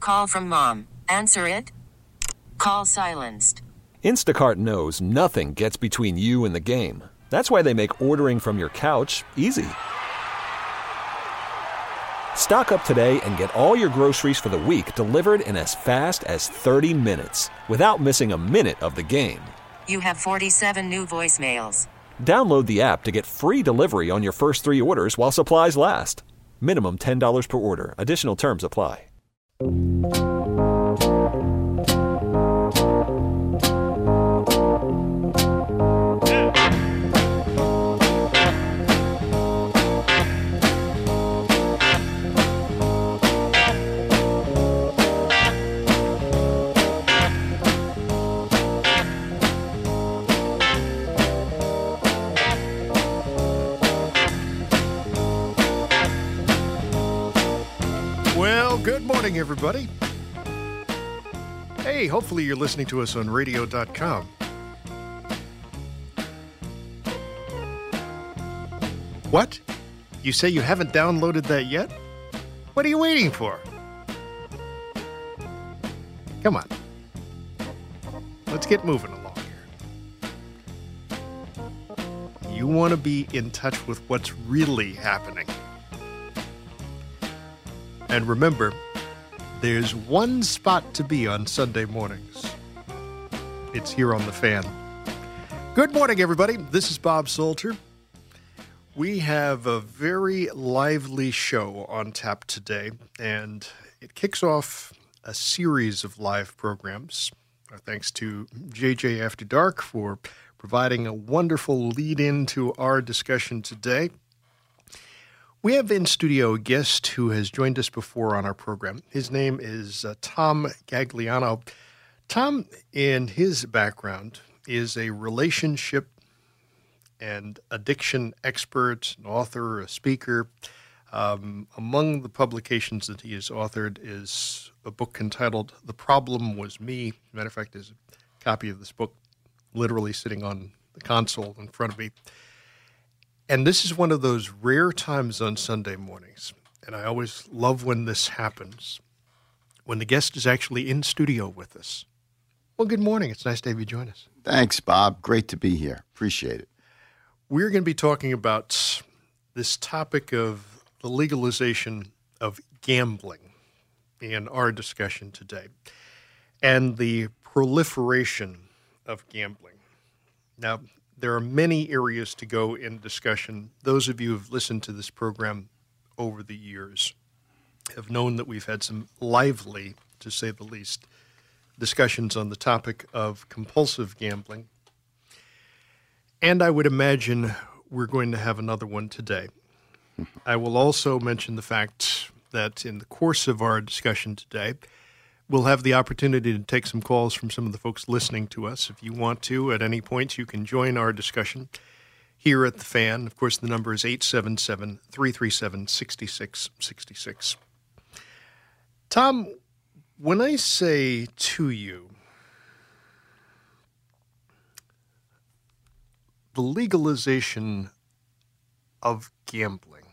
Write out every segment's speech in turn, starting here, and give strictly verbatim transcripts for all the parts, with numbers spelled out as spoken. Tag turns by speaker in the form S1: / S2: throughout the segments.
S1: Call from mom. Answer it. Call silenced.
S2: Instacart knows nothing gets between you and the game. That's why they make ordering from your couch easy. Stock up today and get all your groceries for the week delivered in as fast as thirty minutes without missing a minute of the game.
S1: You have forty-seven new voicemails.
S2: Download the app to get free delivery on your first three orders while supplies last. Minimum ten dollars per order. Additional terms apply.
S3: Good morning, everybody. Hey, hopefully you're listening to us on radio dot com. What? You say you haven't downloaded that yet? What are you waiting for? Come on. Let's get moving along here. You want to be in touch with what's really happening. And remember, there's one spot to be on Sunday mornings. It's here on The Fan. Good morning, everybody. This is Bob Salter. We have a very lively show on tap today, and it kicks off a series of live programs. Our thanks to J J After Dark for providing a wonderful lead-in to our discussion today. We have in studio a guest who has joined us before on our program. His name is uh, Tom Gagliano. Tom, in his background, is a relationship and addiction expert, an author, a speaker. Um, among the publications that he has authored is a book entitled The Problem Was Me. As a matter of fact, there's a copy of this book literally sitting on the console in front of me. And this is one of those rare times on Sunday mornings, and I always love when this happens, when the guest is actually in studio with us. Well, good morning. It's nice to have you join us.
S4: Thanks, Bob. Great to be here. Appreciate it.
S3: We're going to be talking about this topic of the legalization of gambling in our discussion today, and the proliferation of gambling. Now, there are many areas to go in discussion. Those of you who have listened to this program over the years have known that we've had some lively, to say the least, discussions on the topic of compulsive gambling. And I would imagine we're going to have another one today. I will also mention the fact that in the course of our discussion today, we'll have the opportunity to take some calls from some of the folks listening to us. If you want to, at any point, you can join our discussion here at The Fan. Of course, the number is eight seven seven, three three seven, six six six six. Tom, when I say to you, the legalization of gambling,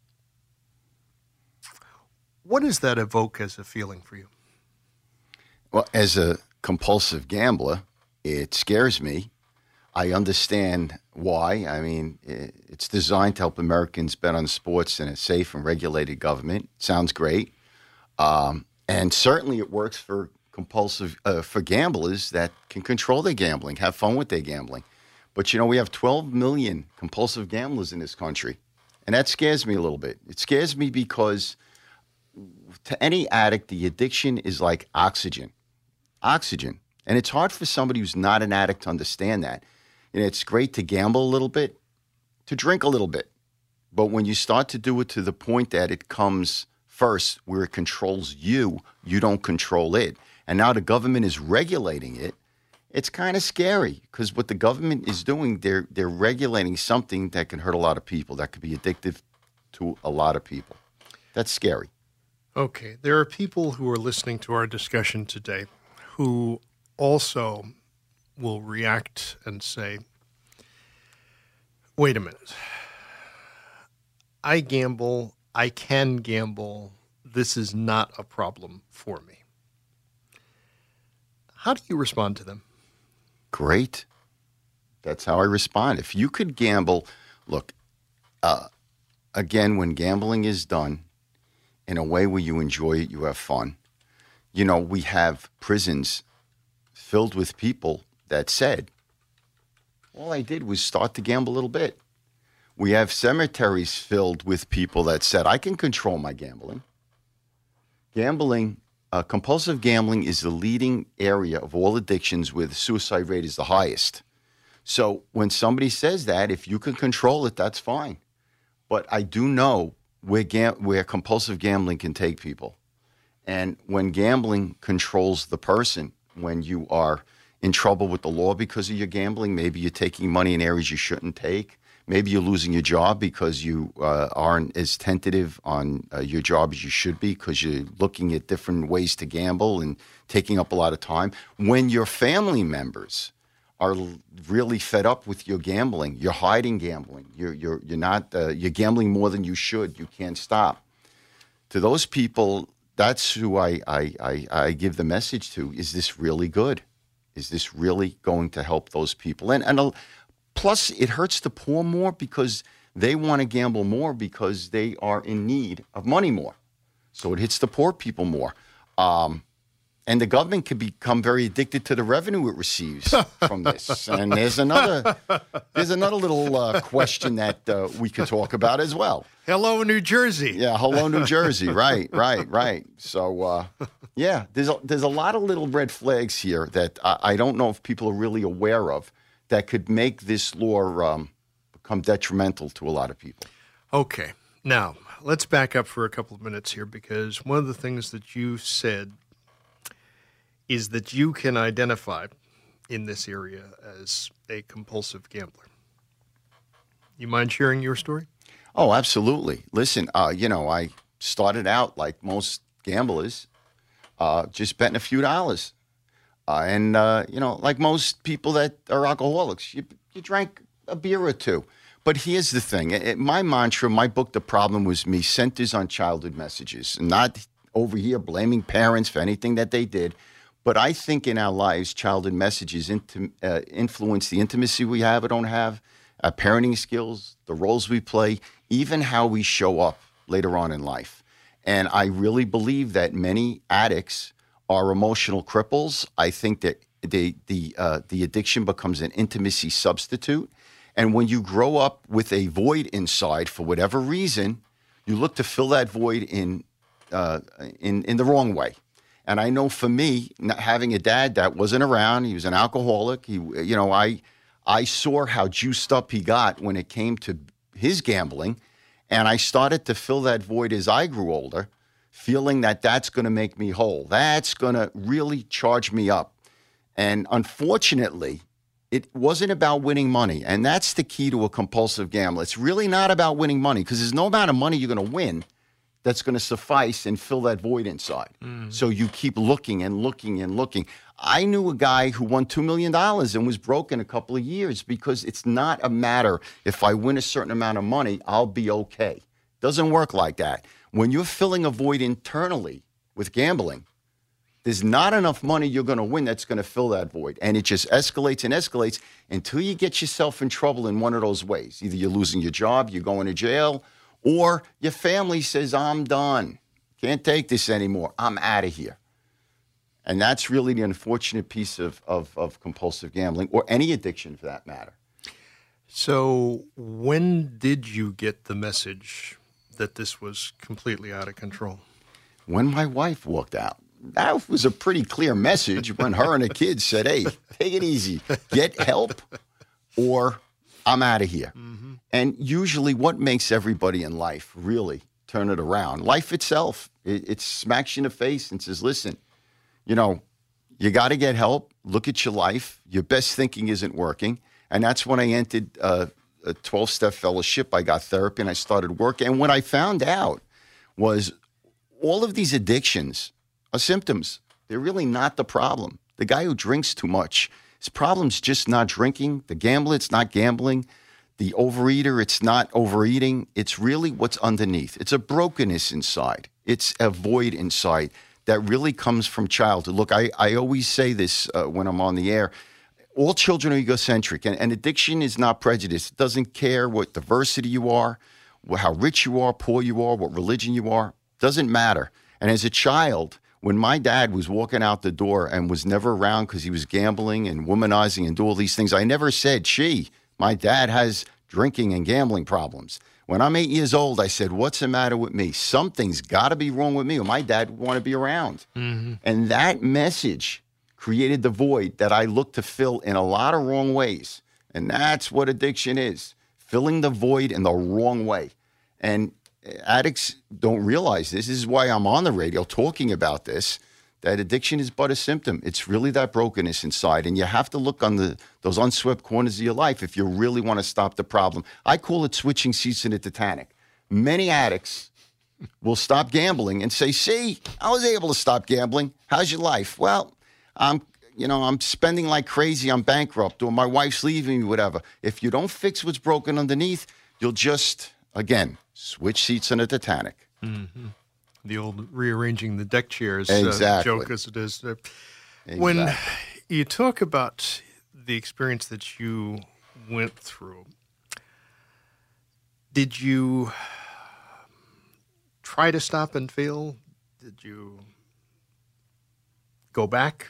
S3: what does that evoke as a feeling for you?
S4: Well, as a compulsive gambler, it scares me. I understand why. I mean, it's designed to help Americans bet on sports in a safe and regulated government. Sounds great. Um, and certainly it works for compulsive, uh, for gamblers that can control their gambling, have fun with their gambling. But, you know, we have twelve million compulsive gamblers in this country. And that scares me a little bit. It scares me because to any addict, the addiction is like oxygen. Oxygen. And it's hard for somebody who's not an addict to understand that. And it's great to gamble a little bit, to drink a little bit. But when you start to do it to the point that it comes first, where it controls you, you don't control it. And now the government is regulating it. It's kind of scary because what the government is doing, they're they're regulating something that can hurt a lot of people, that could be addictive to a lot of people. That's scary.
S3: Okay. There are people who are listening to our discussion today who also will react and say, wait a minute. I gamble. I can gamble. This is not a problem for me. How do you respond to them?
S4: Great. That's how I respond. If you could gamble, look, uh, again, when gambling is done in a way where you enjoy it, you have fun. You know, we have prisons filled with people that said, all I did was start to gamble a little bit. We have cemeteries filled with people that said, I can control my gambling. Gambling, uh, compulsive gambling is the leading area of all addictions where the suicide rate is the highest. So when somebody says that, if you can control it, that's fine. But I do know where, gam- where compulsive gambling can take people. And when gambling controls the person, when you are in trouble with the law because of your gambling, maybe you're taking money in areas you shouldn't take. Maybe you're losing your job because you uh, aren't as tentative on uh, your job as you should be because you're looking at different ways to gamble and taking up a lot of time. When your family members are really fed up with your gambling, you're hiding gambling. You're you're you're not uh, you're gambling more than you should. You can't stop. To those people, that's who I I I, I give the message to. Is this really good? Is this really going to help those people? And and. A, Plus, it hurts the poor more because they want to gamble more because they are in need of money more. So it hits the poor people more. Um, and the government can become very addicted to the revenue it receives from this. And there's another there's another little uh, question that uh, we could talk about as well.
S3: Hello, New Jersey.
S4: Yeah, hello, New Jersey. Right, right, right. So, uh, yeah, there's a, there's a lot of little red flags here that I, I don't know if people are really aware of, that could make this law um, become detrimental to a lot of people.
S3: Okay. Now, let's back up for a couple of minutes here because one of the things that you said is that you can identify in this area as a compulsive gambler. You mind sharing your story?
S4: Oh, absolutely. Listen, uh, you know, I started out like most gamblers, uh, just betting a few dollars. Uh, and, uh, you know, like most people that are alcoholics, you, you drank a beer or two. But here's the thing. It, my mantra, my book, The Problem Was Me, centers on childhood messages. Not over here blaming parents for anything that they did. But I think in our lives, childhood messages inti- uh, influence the intimacy we have or don't have, our parenting skills, the roles we play, even how we show up later on in life. And I really believe that many addicts are emotional cripples. I think that the the uh, the addiction becomes an intimacy substitute. And when you grow up with a void inside for whatever reason, you look to fill that void in uh, in in the wrong way. And I know for me, not having a dad that wasn't around, he was an alcoholic. He, you know, I I saw how juiced up he got when it came to his gambling, and I started to fill that void as I grew older, feeling that that's going to make me whole. That's going to really charge me up. And unfortunately, it wasn't about winning money. And that's the key to a compulsive gambler. It's really not about winning money because there's no amount of money you're going to win that's going to suffice and fill that void inside. Mm. So you keep looking and looking and looking. I knew a guy who won two million dollars and was broke in a couple of years because it's not a matter if I win a certain amount of money, I'll be okay. Doesn't work like that. When you're filling a void internally with gambling, there's not enough money you're going to win that's going to fill that void. And it just escalates and escalates until you get yourself in trouble in one of those ways. Either you're losing your job, you're going to jail, or your family says, I'm done. Can't take this anymore. I'm out of here. And that's really the unfortunate piece of, of, of compulsive gambling, or any addiction for that matter.
S3: So when did you get the message that this was completely out of control?
S4: When my wife walked out. That was a pretty clear message when her and the kids said, hey, take it easy, get help, or I'm out of here. Mm-hmm. And usually what makes everybody in life really turn it around? Life itself, it, it smacks you in the face and says, listen, you know, you got to get help. Look at your life. Your best thinking isn't working. And that's when I entered uh, a twelve-step fellowship. I got therapy and I started working. And what I found out was all of these addictions are symptoms. They're really not the problem. The guy who drinks too much, his problem's just not drinking. The gambler, it's not gambling. The overeater, it's not overeating. It's really what's underneath. It's a brokenness inside. It's a void inside that really comes from childhood. Look, I, I always say this uh, when I'm on the air. All children are egocentric, and, and addiction is not prejudice. It doesn't care what diversity you are, how rich you are, poor you are, what religion you are. Doesn't matter. And as a child, when my dad was walking out the door and was never around because he was gambling and womanizing and do all these things, I never said, gee, my dad has drinking and gambling problems. When I'm eight years old, I said, what's the matter with me? Something's got to be wrong with me, or my dad would want to be around. Mm-hmm. And that message created the void that I look to fill in a lot of wrong ways. And that's what addiction is, filling the void in the wrong way. And addicts don't realize this. This is why I'm on the radio talking about this, that addiction is but a symptom. It's really that brokenness inside. And you have to look on the those unswept corners of your life if you really want to stop the problem. I call it switching seats in the Titanic. Many addicts will stop gambling and say, see, I was able to stop gambling. How's your life? Well, I'm, you know, I'm spending like crazy. I'm bankrupt, or my wife's leaving me, whatever. If you don't fix what's broken underneath, you'll just, again, switch seats in the Titanic.
S3: Mm-hmm. The old rearranging the deck chairs
S4: exactly.
S3: uh, joke as it is. Uh, exactly. When you talk about the experience that you went through, did you try to stop and fail? Did you go back?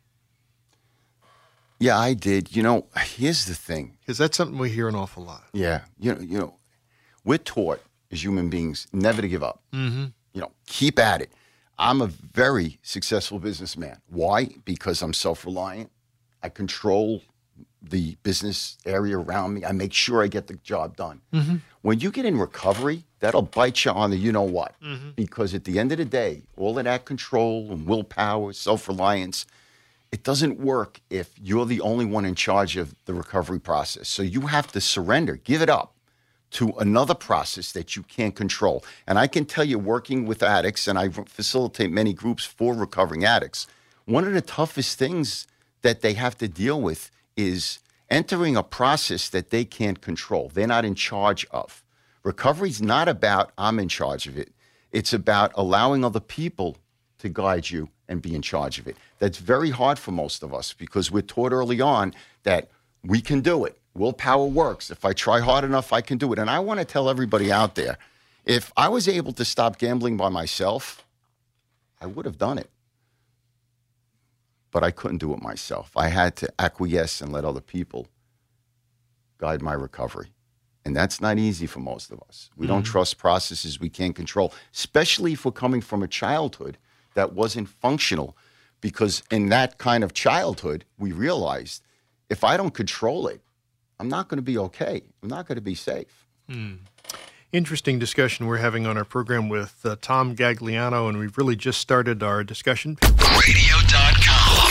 S4: Yeah, I did. You know, here's the thing.
S3: Because that's something we hear an awful lot.
S4: Yeah. You know, you know, we're taught as human beings never to give up. Mm-hmm. You know, keep at it. I'm a very successful businessman. Why? Because I'm self-reliant. I control the business area around me. I make sure I get the job done. Mm-hmm. When you get in recovery, that'll bite you on the you-know-what. Mm-hmm. Because at the end of the day, all of that control and willpower, self-reliance, it doesn't work if you're the only one in charge of the recovery process. So you have to surrender, give it up to another process that you can't control. And I can tell you, working with addicts, and I facilitate many groups for recovering addicts, one of the toughest things that they have to deal with is entering a process that they can't control. They're not in charge of. Recovery is not about I'm in charge of it. It's about allowing other people to guide you and be in charge of it. That's very hard for most of us because we're taught early on that we can do it. Willpower works. If I try hard enough, I can do it. And I want to tell everybody out there, if I was able to stop gambling by myself, I would have done it. But I couldn't do it myself. I had to acquiesce and let other people guide my recovery. And that's not easy for most of us. We mm-hmm. don't trust processes we can't control, especially if we're coming from a childhood that wasn't functional. Because in that kind of childhood, we realized if I don't control it, I'm not going to be okay. I'm not going to be safe.
S3: Mm. Interesting discussion we're having on our program with uh, Tom Gagliano, and we've really just started our discussion.
S5: radio dot com.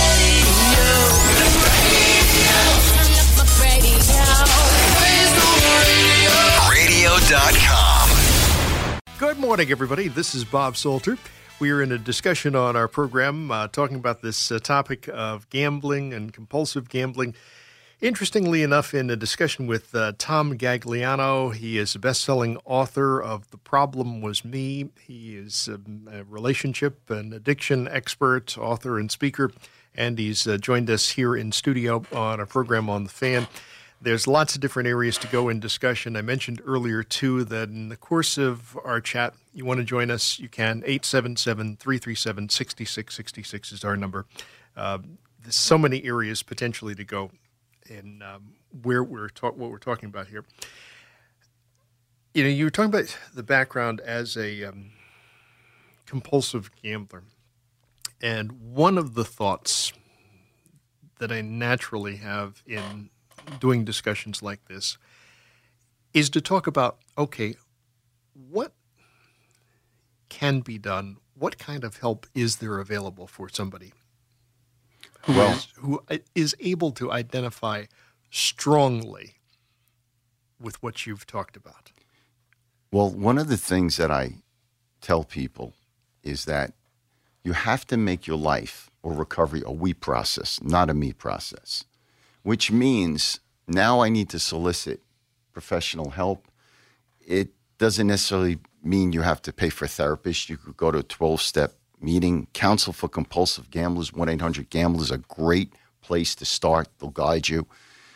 S5: radio dot com.
S3: Good morning, everybody. This is Bob Salter. We are in a discussion on our program uh, talking about this uh, topic of gambling and compulsive gambling. Interestingly enough, in a discussion with uh, Tom Gagliano, he is a best-selling author of The Problem Was Me. He is um, a relationship and addiction expert, author, and speaker, and he's uh, joined us here in studio on our program on The Fan. There's lots of different areas to go in discussion. I mentioned earlier, too, that in the course of our chat, you want to join us, you can. eight seven seven, three three seven, six six six six is our number. Uh, there's so many areas potentially to go in um, where we're ta- what we're talking about here. You know, you were talking about the background as a um, compulsive gambler. And one of the thoughts that I naturally have in doing discussions like this is to talk about, okay, what can be done? What kind of help is there available for somebody who, well, is, who is able to identify strongly with what you've talked about?
S4: Well, one of the things that I tell people is that you have to make your life or recovery a we process, not a me process. Which means now I need to solicit professional help. It doesn't necessarily mean you have to pay for a therapist. You could go to a twelve-step meeting. Council for Compulsive Gamblers, one eight hundred gambler is a great place to start. They'll guide you.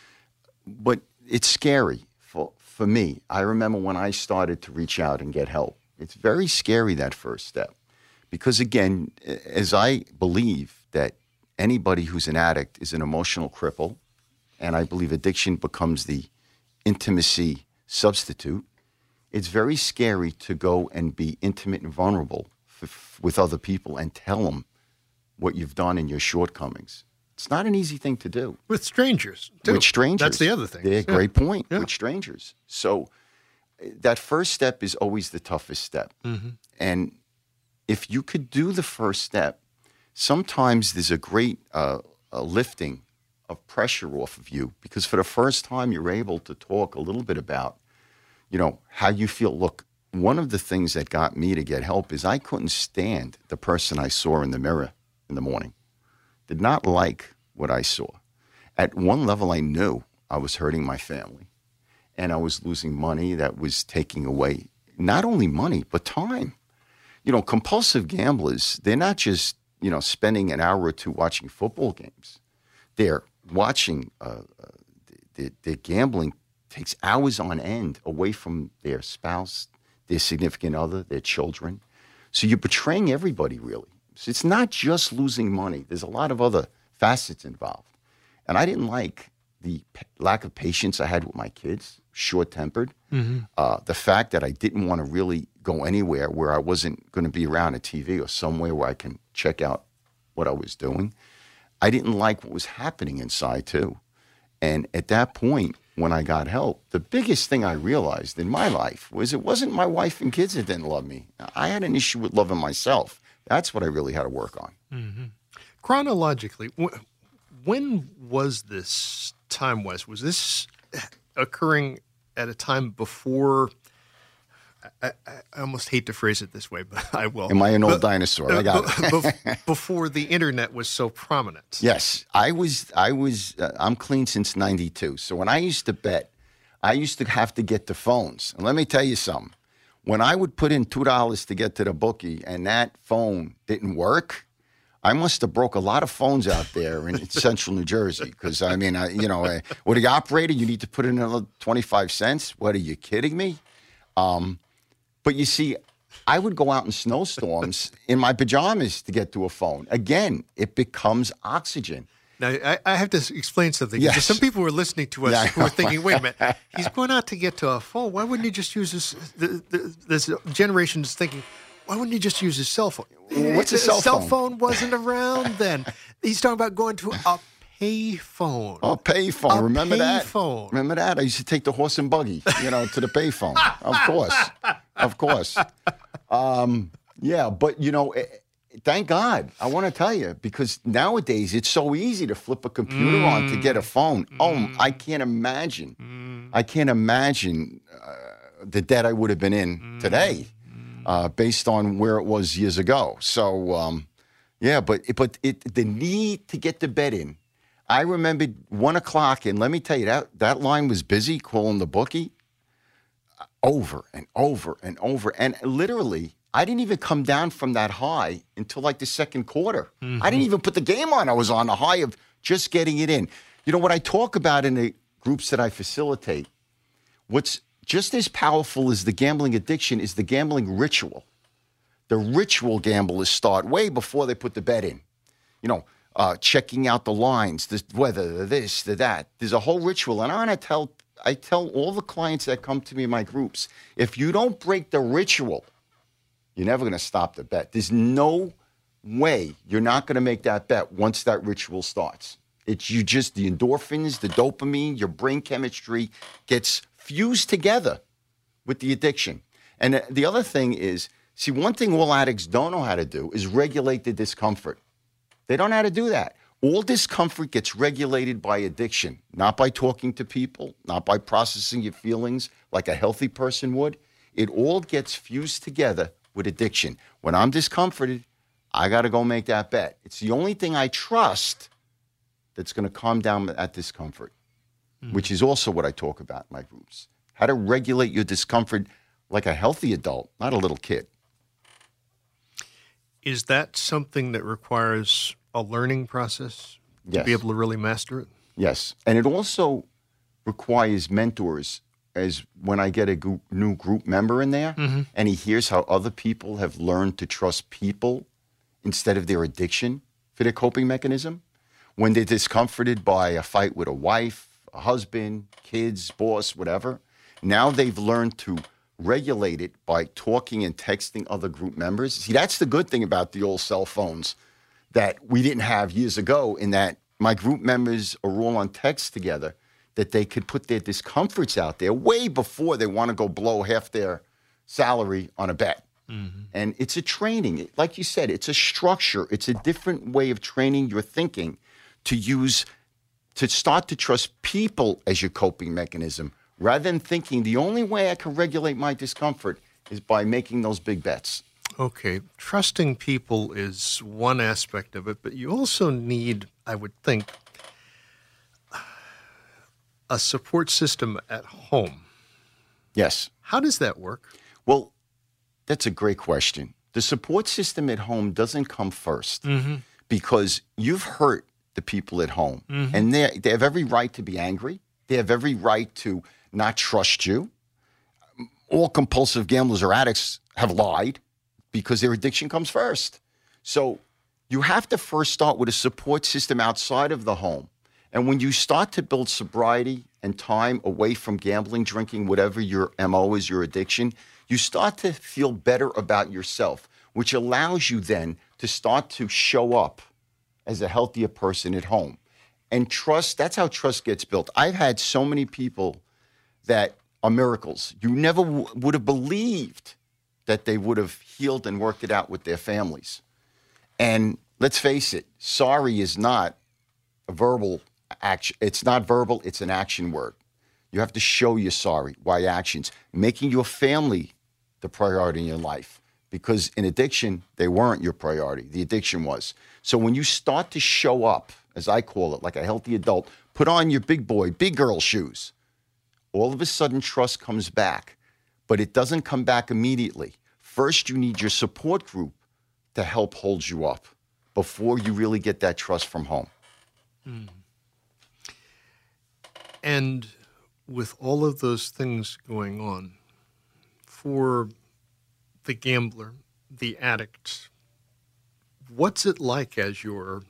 S4: But it's scary for, for me. I remember when I started to reach out and get help. It's very scary, that first step. Because, again, as I believe that anybody who's an addict is an emotional cripple, and I believe addiction becomes the intimacy substitute, it's very scary to go and be intimate and vulnerable f- with other people and tell them what you've done and your shortcomings. It's not an easy thing to do.
S3: With strangers, too.
S4: With strangers.
S3: That's the other thing.
S4: Yeah,
S3: yeah.
S4: Great point.
S3: Yeah.
S4: With strangers. So that first step is always the toughest step. Mm-hmm. And if you could do the first step, sometimes there's a great uh, a lifting of pressure off of you, because for the first time you're able to talk a little bit about, you know, how you feel. Look, one of the things that got me to get help is I couldn't stand the person I saw in the mirror in the morning. Did not like what I saw. At one level, I knew I was hurting my family, and I was losing money that was taking away not only money, but time. You know, compulsive gamblers, they're not just, you know, spending an hour or two watching football games. They're watching, uh, uh, their, their gambling takes hours on end away from their spouse, their significant other, their children. So you're betraying everybody, really. So it's not just losing money. There's a lot of other facets involved. And I didn't like the p- lack of patience I had with my kids, short-tempered. Mm-hmm. Uh, the fact that I didn't want to really go anywhere where I wasn't going to be around a T V or somewhere where I can check out what I was doing. I didn't like what was happening inside, too. And at that point, when I got help, the biggest thing I realized in my life was it wasn't my wife and kids that didn't love me. I had an issue with loving myself. That's what I really had to work on.
S3: Mm-hmm. Chronologically, wh- when was this time-wise? Was this occurring at a time before... I, I, I almost hate to phrase it this way, but I will.
S4: Am I an old
S3: but,
S4: dinosaur? I got
S3: b-
S4: it.
S3: b- before the internet was so prominent.
S4: Yes, I was. I was. Uh, I'm clean since ninety-two. So when I used to bet, I used to have to get the phones. And let me tell you something. When I would put in two dollars to get to the bookie, and that phone didn't work, I must have broke a lot of phones out there in central New Jersey. Because I mean, I, you know, uh, with the operator, you need to put in another twenty-five cents. What, are you kidding me? Um, But you see, I would go out in snowstorms in my pajamas to get to a phone. Again, it becomes oxygen.
S3: Now, I, I have to explain something.
S4: Yes.
S3: Because some people were listening to us
S4: Yeah,
S3: who were thinking, wait a minute, he's going out to get to a phone. Why wouldn't he just use his, the, the, this generation is thinking, why wouldn't he just use his cell phone?
S4: What's a cell phone?
S3: Cell phone wasn't around then. He's talking about going to a pay phone.
S4: Oh, pay phone.
S3: A
S4: Remember
S3: pay
S4: that?
S3: phone.
S4: Remember that? I used to take the horse and buggy, you know, to the pay phone. Of course. Of course. Um, yeah, but, you know, eh, thank God. I want to tell you, because nowadays it's so easy to flip a computer mm. on to get a phone. Mm. Oh, I can't imagine. Mm. I can't imagine uh, the debt I would have been in mm. today uh, based on where it was years ago. So, um, yeah, but, but it, the need to get the bet in. I remembered one o'clock, and let me tell you, that, that line was busy calling the bookie over and over and over. And literally, I didn't even come down from that high until like the second quarter. Mm-hmm. I didn't even put the game on. I was on the high of just getting it in. You know, what I talk about in the groups that I facilitate, what's just as powerful as the gambling addiction is the gambling ritual. The ritual gamblers start way before they put the bet in. You know, Uh, checking out the lines, the weather, the this, the that. There's a whole ritual. And I want to tell, I tell all the clients that come to me in my groups, if you don't break the ritual, you're never going to stop the bet. There's no way you're not going to make that bet once that ritual starts. It's you just, the endorphins, the dopamine, your brain chemistry gets fused together with the addiction. And the other thing is, see, one thing all addicts don't know how to do is regulate the discomfort. They don't know how to do that. All discomfort gets regulated by addiction, not by talking to people, not by processing your feelings like a healthy person would. It all gets fused together with addiction. When I'm discomforted, I got to go make that bet. It's the only thing I trust that's going to calm down that discomfort, mm-hmm. which is also what I talk about in my groups. How to regulate your discomfort like a healthy adult, not a little kid.
S3: Is that something that requires a learning process to
S4: Yes.
S3: be able to really master it?
S4: Yes. And it also requires mentors, as when I get a group, new group member in there and he hears how other people have learned to trust people instead of their addiction for their coping mechanism. When they're discomforted by a fight with a wife, a husband, kids, boss, whatever, now they've learned to regulate it by talking and texting other group members. See, that's the good thing about the old cell phones that we didn't have years ago, in that my group members are all on text together, that they could put their discomforts out there way before they want to go blow half their salary on a bet. Mm-hmm. And it's a training. Like you said, it's a structure. It's a different way of training your thinking to use, to start to trust people as your coping mechanism, rather than thinking the only way I can regulate my discomfort is by making those big bets.
S3: Okay, trusting people is one aspect of it, but you also need, I would think, a support system at home.
S4: Yes.
S3: How does that work?
S4: Well, that's a great question. The support system at home doesn't come first mm-hmm. because you've hurt the people at home. Mm-hmm. And they they have every right to be angry. They have every right to not trust you. All compulsive gamblers or addicts have lied because their addiction comes first. So you have to first start with a support system outside of the home. And when you start to build sobriety and time away from gambling, drinking, whatever your M O is, your addiction, you start to feel better about yourself, which allows you then to start to show up as a healthier person at home. And trust, that's how trust gets built. I've had so many people that are miracles. You never w- would have believed that they would have healed and worked it out with their families. And let's face it, sorry is not a verbal action. It's not verbal, it's an action word. You have to show you're sorry. Why actions? Making your family the priority in your life. Because in addiction, they weren't your priority. The addiction was. So when you start to show up, as I call it, like a healthy adult, put on your big boy, big girl shoes, all of a sudden trust comes back. But it doesn't come back immediately. First, you need your support group to help hold you up before you really get that trust from home.
S3: Mm. And with all of those things going on, for the gambler, the addict, what's it like as your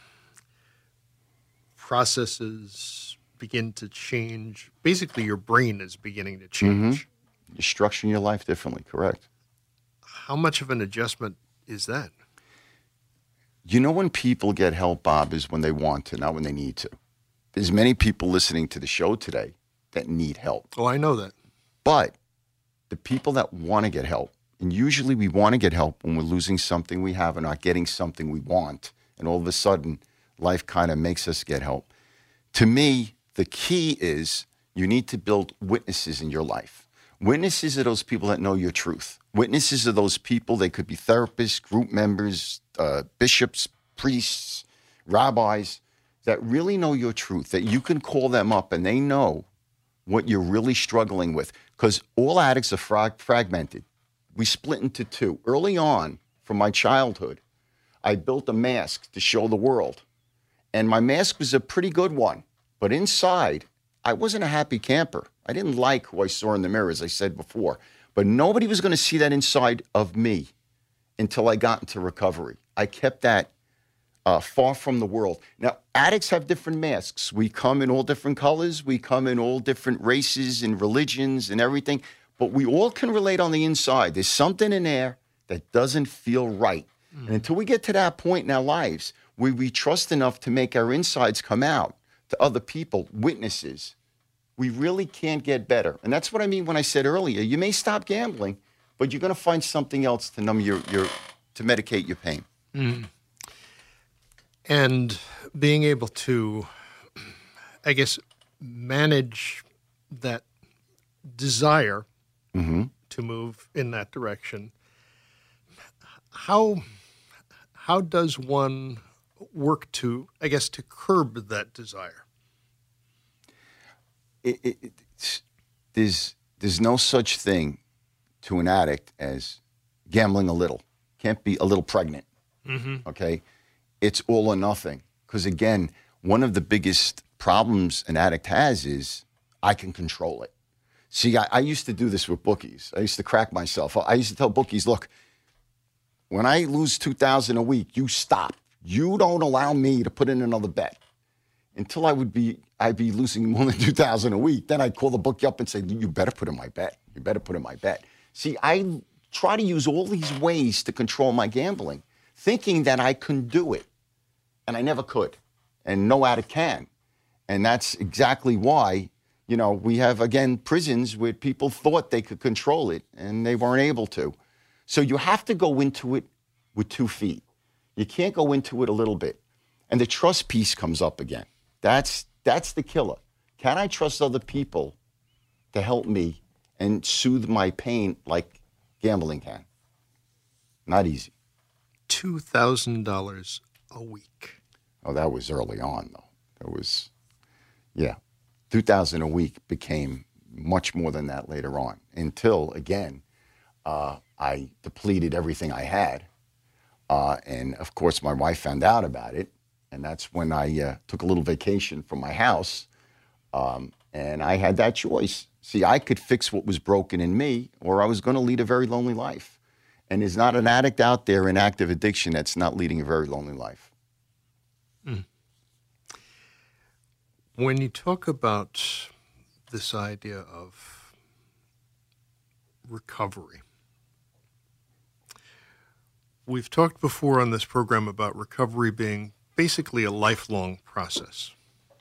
S3: processes begin to change? Basically, your brain is beginning to change.
S4: Mm-hmm. You're structuring your life differently, correct.
S3: How much of an adjustment is that?
S4: You know, when people get help, Bob, is when they want to, not when they need to. There's many people listening to the show today that need help.
S3: Oh, I know that.
S4: But the people that want to get help, and usually we want to get help when we're losing something we have and not getting something we want, and all of a sudden life kind of makes us get help. To me, the key is you need to build witnesses in your life. Witnesses are those people that know your truth. Witnesses are those people, they could be therapists, group members, uh, bishops, priests, rabbis, that really know your truth, that you can call them up and they know what you're really struggling with. Because all addicts are frag- fragmented. We split into two. Early on, from my childhood, I built a mask to show the world. And my mask was a pretty good one. But inside, I wasn't a happy camper. I didn't like who I saw in the mirror, as I said before. But nobody was going to see that inside of me until I got into recovery. I kept that uh, far from the world. Now, addicts have different masks. We come in all different colors. We come in all different races and religions and everything. But we all can relate on the inside. There's something in there that doesn't feel right. Mm. And until we get to that point in our lives where we trust enough to make our insides come out to other people, witnesses, we really can't get better. And that's what I mean when I said earlier, you may stop gambling, but you're going to find something else to numb your, your to medicate your pain.
S3: Mm. And being able to, I guess, manage that desire mm-hmm. to move in that direction. How how does one work to, I guess, to curb that desire?
S4: It, it, it's, there's there's no such thing to an addict as gambling a little. can't be a little pregnant. Mm-hmm. Okay? It's all or nothing. Because, again, one of the biggest problems an addict has is I can control it. See, I, I used to do this with bookies. I used to crack myself. I used to tell bookies, look, when I lose two thousand dollars a week, you stop. You don't allow me to put in another bet. Until I would be, I'd be losing more than two thousand dollars a week. Then I'd call the bookie up and say, you better put in my bet. You better put in my bet. See, I try to use all these ways to control my gambling, thinking that I can do it. And I never could. And no addict can. And that's exactly why, you know, we have, again, prisons where people thought they could control it and they weren't able to. So you have to go into it with two feet. You can't go into it a little bit. And the trust piece comes up again. That's that's the killer. Can I trust other people to help me and soothe my pain like gambling can? Not easy.
S3: two thousand dollars a week.
S4: Oh, that was early on, though. That was, yeah. two thousand dollars a week became much more than that later on until, again, uh, I depleted everything I had. Uh, and, of course, my wife found out about it. And that's when I uh, took a little vacation from my house. Um, and I had that choice. See, I could fix what was broken in me, or I was going to lead a very lonely life. And there's not an addict out there in active addiction that's not leading a very lonely life.
S3: Mm. When you talk about this idea of recovery, we've talked before on this program about recovery being basically a lifelong process.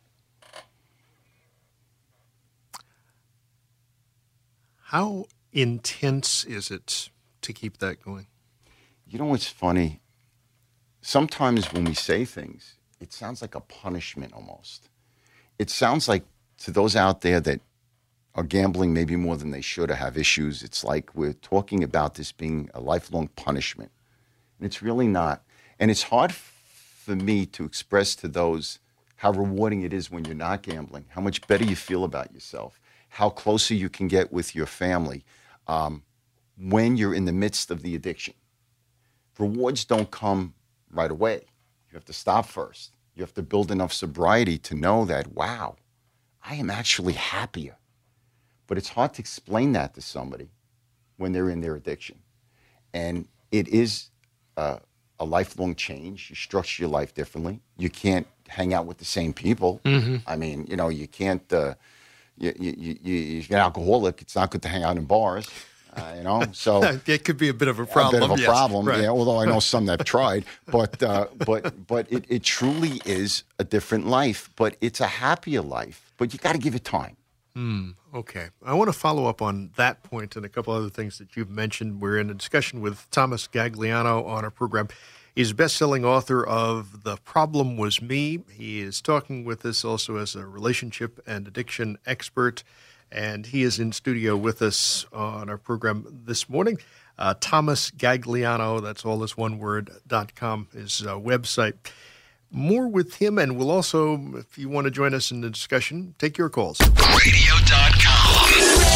S3: How intense is it to keep that going?
S4: You know what's funny? Sometimes when we say things, it sounds like a punishment almost. It sounds like to those out there that are gambling maybe more than they should or have issues, it's like we're talking about this being a lifelong punishment. And it's really not. And it's hard for me to express to those how rewarding it is when you're not gambling, how much better you feel about yourself, how closer you can get with your family um, when you're in the midst of the addiction. Rewards don't come right away. You have to stop first. You have to build enough sobriety to know that, wow, I am actually happier. But it's hard to explain that to somebody when they're in their addiction. And it is uh, a lifelong change. You structure your life differently. You can't hang out with the same people. Mm-hmm. I mean, you know, you can't, uh, you, you, you, you're an alcoholic. It's not good to hang out in bars. Uh, you know, so
S3: it could be a bit of a problem.
S4: A bit of a
S3: yes,
S4: problem,
S3: right.
S4: yeah. Although I know some that have tried, but uh, but but it, it truly is a different life. But it's a happier life. But you got to give it time.
S3: Mm, okay, I want to follow up on that point and a couple other things that you've mentioned. We're in a discussion with Thomas Gagliano on our program. He's a best-selling author of The Problem Was Me. He is talking with us also as a relationship and addiction expert. And he is in studio with us on our program this morning. Uh, Thomas Gagliano, that's all this one word, dot com, his uh, website. More with him, and we'll also, if you want to join us in the discussion, take your calls.
S5: radio dot com.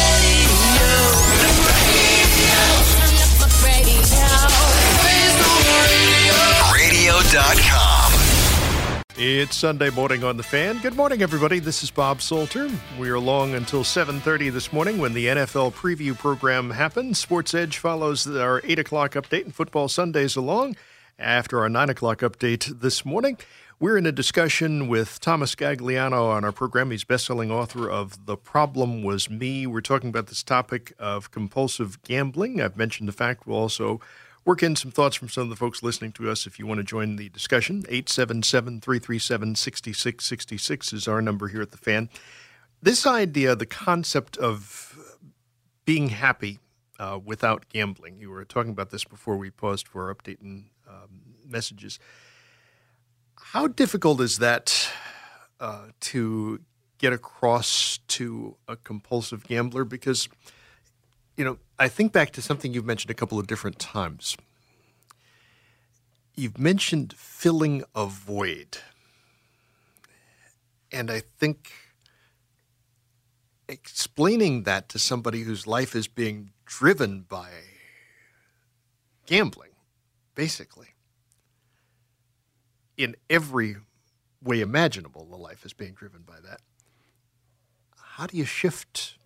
S5: radio dot com.
S3: It's Sunday morning on The Fan. Good morning, everybody. This is Bob Salter. We are along until seven thirty this morning when the N F L preview program happens. Sports Edge follows our eight o'clock update, and Football Sundays along after our nine o'clock update this morning. We're in a discussion with Thomas Gagliano on our program. He's best-selling author of The Problem Was Me. We're talking about this topic of compulsive gambling. I've mentioned the fact we'll also work in some thoughts from some of the folks listening to us if you want to join the discussion. eight seven seven, three three seven, six six six six is our number here at The Fan. This idea, the concept of being happy uh, without gambling, you were talking about this before we paused for our update and um, messages. How difficult is that uh, to get across to a compulsive gambler? Because you know, I think back to something you've mentioned a couple of different times. You've mentioned filling a void. And I think explaining that to somebody whose life is being driven by gambling basically, in every way imaginable, the life is being driven by that. How do you shift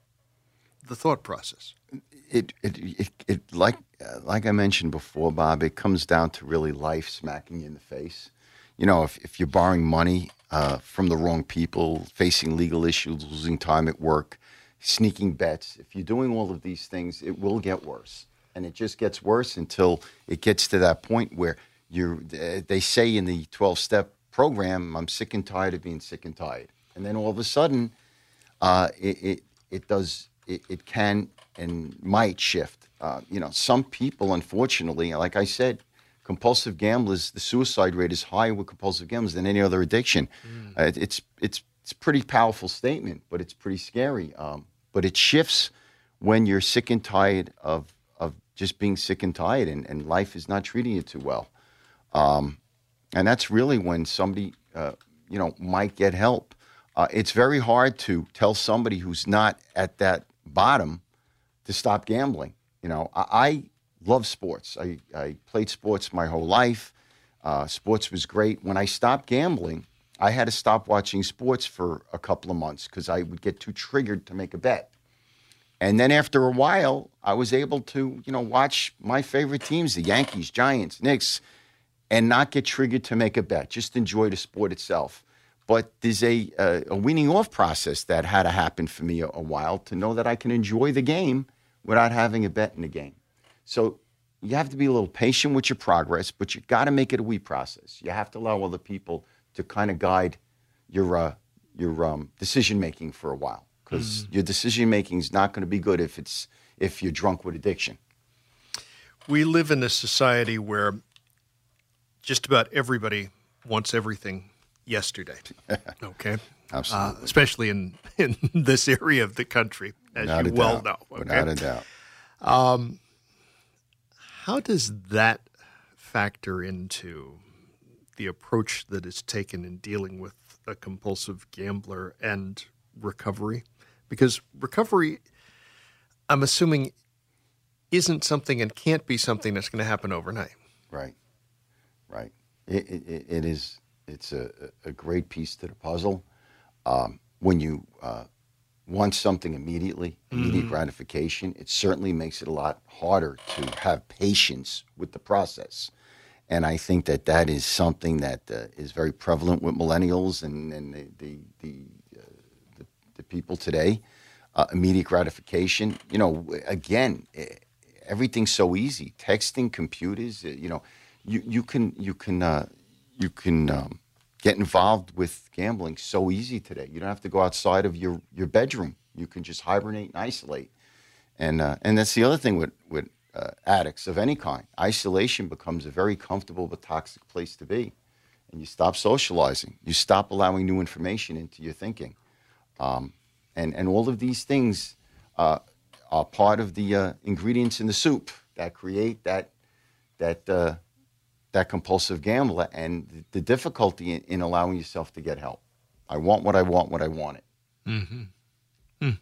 S3: the thought process?
S4: It, it, it, it like, uh, like I mentioned before, Bob, it comes down to really life smacking you in the face. You know, if, if you're borrowing money uh, from the wrong people, facing legal issues, losing time at work, sneaking bets, if you're doing all of these things, it will get worse. And it just gets worse until it gets to that point where you're, they say in the twelve-step program, I'm sick and tired of being sick and tired. And then all of a sudden, uh, it, it, it does, it, it can and might shift. Uh, you know, some people, unfortunately, like I said, compulsive gamblers, the suicide rate is higher with compulsive gamblers than any other addiction. Mm. Uh, it, it's it's it's a pretty powerful statement, but it's pretty scary. Um, but it shifts when you're sick and tired of of just being sick and tired, and, and life is not treating you too well. Um, and that's really when somebody, uh, you know, might get help. Uh, it's very hard to tell somebody who's not at that bottom to stop gambling. You know, I, I love sports. I, I played sports my whole life. Uh, sports was great. When I stopped gambling, I had to stop watching sports for a couple of months because I would get too triggered to make a bet. And then after a while, I was able to, you know, watch my favorite teams, the Yankees, Giants, Knicks, and not get triggered to make a bet. Just enjoy the sport itself. But there's a, a, a weaning off process that had to happen for me a, a while to know that I can enjoy the game without having a bet in the game. So you have to be a little patient with your progress, but you got to make it a we process. You have to allow other people to kind of guide your uh, your um, decision making for a while, because mm. your decision making is not going to be good if it's if you're drunk with addiction.
S3: We live in a society where just about everybody wants everything yesterday. Okay,
S4: absolutely,
S3: uh, especially in in this area of the country, as
S4: Without
S3: you
S4: a
S3: well
S4: doubt.
S3: know. Okay?
S4: Without a doubt.
S3: Um, how does that factor into the approach that is taken in dealing with a compulsive gambler and recovery? Because recovery, I'm assuming, isn't something and can't be something that's going to happen overnight.
S4: Right, right. It, it, it is. It's a, a great piece to the puzzle. Um, when you uh, want something immediately, immediate mm-hmm. gratification, it certainly makes it a lot harder to have patience with the process. And I think that that is something that uh, is very prevalent with millennials and, and the the the, uh, the, the people today. Uh, immediate gratification. You know, again, everything's so easy. Texting, computers. You know, you you can you can uh, you can um, get involved with gambling so easy today. You don't have to go outside of your, your bedroom. You can just hibernate and isolate. And uh, and that's the other thing with with Uh, addicts of any kind. Isolation becomes a very comfortable but toxic place to be. And you stop socializing. You stop allowing new information into your thinking. Um, and, and all of these things uh, are part of the uh, ingredients in the soup that create that that uh, that compulsive gambler and the difficulty in, in allowing yourself to get help. I want what I want, what I want it.
S3: Mm-hmm. Mm.